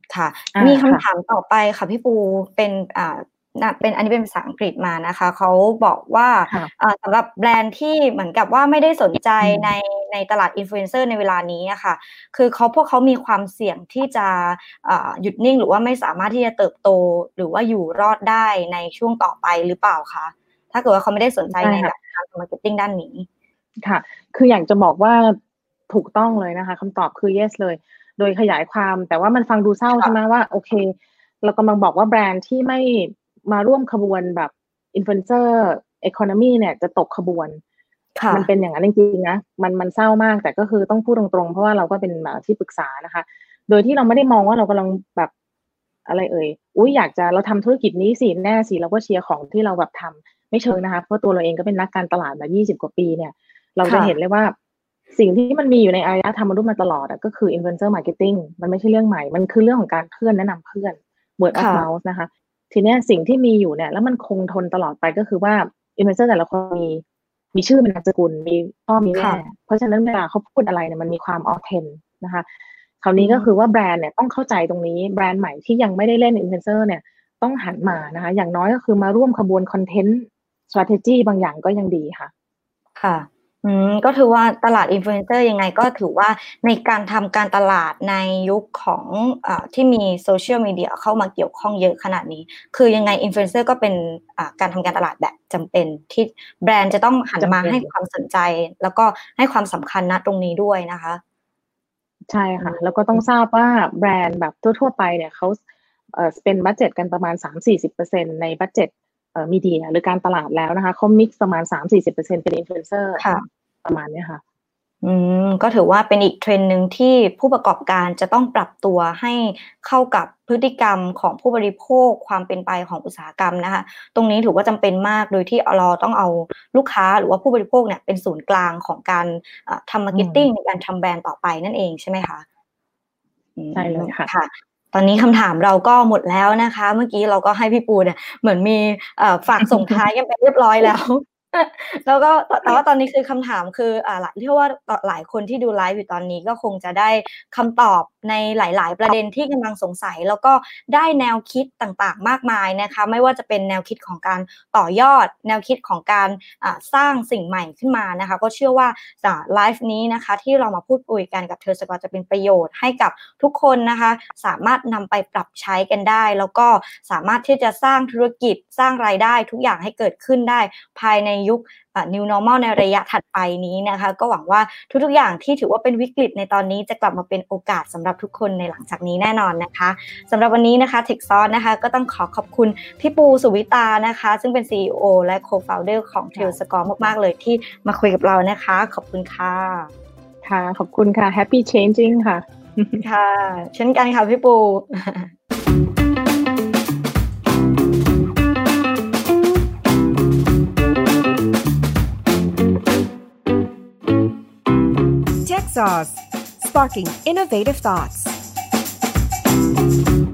Speaker 2: ค่ะมีคำถามต่อไปค่ะพี่ปูเป็นอ่าเป็นอันนี้เป็นภาษาอังกฤษมานะคะเขาบอกว่าสำหรับแบรนด์ที่เหมือนกับว่าไม่ได้สนใจในในตลาดอินฟลูเอนเซอร์ในเวลานี้อะค่ะคือเขาพวกเขามีความเสี่ยงที่จะหยุดนิ่งหรือว่าไม่สามารถที่จะเติบโตหรือว่าอยู่รอดได้ในช่วงต่อไปหรือเปล่าคะถ้าเกิดว่าเขาไม่ได้สนใจในแบบการทำมาร์เก็ตติ้งด้านนี้
Speaker 3: ค่ะคืออยากจะบอกว่าถูกต้องเลยนะคะคำตอบคือ yes เลยโดยขยายความแต่ว่ามันฟังดูเศร้าใช่ไหมว่าโอเคเรากำลังบอกว่าแบรนด์ที่ไม่มาร่วมขบวนแบบอินฟลูเอนเซอร์อีโคโนมีเนี่ยจะตกขบวนมันเป็นอย่างนั้นจริงๆนะมันมันเศร้ามากแต่ก็คือต้องพูดตรงๆเพราะว่าเราก็เป็นที่ปรึกษานะคะโดยที่เราไม่ได้มองว่าเรากำลังแบบอะไรเอ่ยอุ้ยอยากจะเราทำธุรกิจนี้สิแน่สิเราก็เชียร์ของที่เราแบบทำไม่เชิงนะคะเพราะตัวเราเองก็เป็นนักการตลาดมายี่สิบกว่าปีเนี่ยเราจะเห็นเลยว่าสิ่งที่มันมีอยู่ในอารยธรรมมนุษย์มาตลอดก็คือ influencer marketing มันไม่ใช่เรื่องใหม่มันคือเรื่องของการเพื่อนแนะนำเพื่อน word of mouth นะคะทีนี้สิ่งที่มีอยู่เนี่ยแล้วมันคงทนตลอดไปก็คือว่า influencer แต่ละคนมีมีชื่อเป็นนามสกุลมีพ่อมีแม่เพราะฉะนั้นเวลาเขาพูดอะไรเนี่ยมันมีความ authentic นะคะคราวนี้ก็คือว่าแบรนด์เนี่ยต้องเข้าใจตรงนี้แบรนด์ใหม่ที่ยังไม่ได้เล่น influencer เนี่ยต้องหันมานะคะอย่างน้อยก็คือมาร่วมขบวนคอนเทนต์ strategy บางอย่างก็ยังดีค่ะ
Speaker 2: ค่ะอืมก็ถือว่าตลาดอินฟลูเอนเซอร์ยังไงก็ถือว่าในการทำการตลาดในยุคของอ่าที่มีโซเชียลมีเดียเข้ามาเกี่ยวข้องเยอะขนาดนี้คือยังไงอินฟลูเอนเซอร์ก็เป็นอ่าการทำการตลาดแบบจำเป็นที่แบรนด์จะต้องหันมาให้ความสนใจแล้วก็ให้ความสำคัญณตรงนี้ด้วยนะคะ
Speaker 3: ใช่ค่ะแล้วก็ต้องทราบว่าแบรนด์แบบทั่วๆไปเนี่ยเขาเอ่อ spend budget กันประมาณ สามถึงสี่สิบเปอร์เซ็นต์ ในบัดเจ็ตเอ่อมีเดียหรือการตลาดแล้วนะคะเขา mix ประมาณ สามถึงสี่สิบเปอร์เซ็นต์ เป็นอินฟลูเอนเซอร์ประมาณนี้ค่ะ
Speaker 2: อืมก็ถือว่าเป็นอีกเทรนด์นึงที่ผู้ประกอบการจะต้องปรับตัวให้เข้ากับพฤติกรรมของผู้บริโภคความเป็นไปของอุตสาหกรรมนะคะตรงนี้ถือว่าจำเป็นมากโดยที่เราต้องเอาลูกค้าหรือว่าผู้บริโภคเนี่ยเป็นศูนย์กลางของการทำมาร์เก็ตติ้งในการทำแบรนด์ต่อไปนั่นเองใช่ไหมคะ
Speaker 3: ใช่เลยค่ะ
Speaker 2: ค่ะตอนนี้คำถามเราก็หมดแล้วนะคะเมื่อกี้เราก็ให้พี่ปูเนี่ยเหมือนมีฝากส่งท้ายกันไปเรียบร้อยแล้วแล้วก็แต่ว่าตอนนี้คือคำถามคืออ่าเรียกว่าหลายคนที่ดูไลฟ์อยู่ตอนนี้ก็คงจะได้คำตอบในหลายๆประเด็นที่กำลังสงสัยแล้วก็ได้แนวคิดต่างๆมากมายนะคะไม่ว่าจะเป็นแนวคิดของการต่อยอดแนวคิดของการอ่าสร้างสิ่งใหม่ขึ้นมานะคะก็เชื่อว่าไลฟ์นี้นะคะที่เรามาพูดคุยกันกับเธอสกอตจะเป็นประโยชน์ให้กับทุกคนนะคะสามารถนำไปปรับใช้กันได้แล้วก็สามารถที่จะสร้างธุรกิจสร้างรายได้ทุกอย่างให้เกิดขึ้นได้ภายในยุค New Normal ในระยะถัดไปนี้นะคะก็หวังว่าทุกๆอย่างที่ถือว่าเป็นวิกฤตในตอนนี้จะกลับมาเป็นโอกาสสำหรับทุกคนในหลังจากนี้แน่นอนนะคะสำหรับวันนี้นะคะ TechSauce นะคะก็ต้องขอขอบคุณพี่ปูสุวิตานะคะซึ่งเป็น ซี อี โอ และ Co-founder ของ TrailScore มากๆเลยที่มาคุยกับเรานะคะขอบคุณค่ะ
Speaker 3: ค่ะขอบคุณค่ะ Happy Changing ค่ะ
Speaker 2: ค่ะเช่นกันค่ะพี่ปู
Speaker 1: TechSauce, sparking innovative thoughts.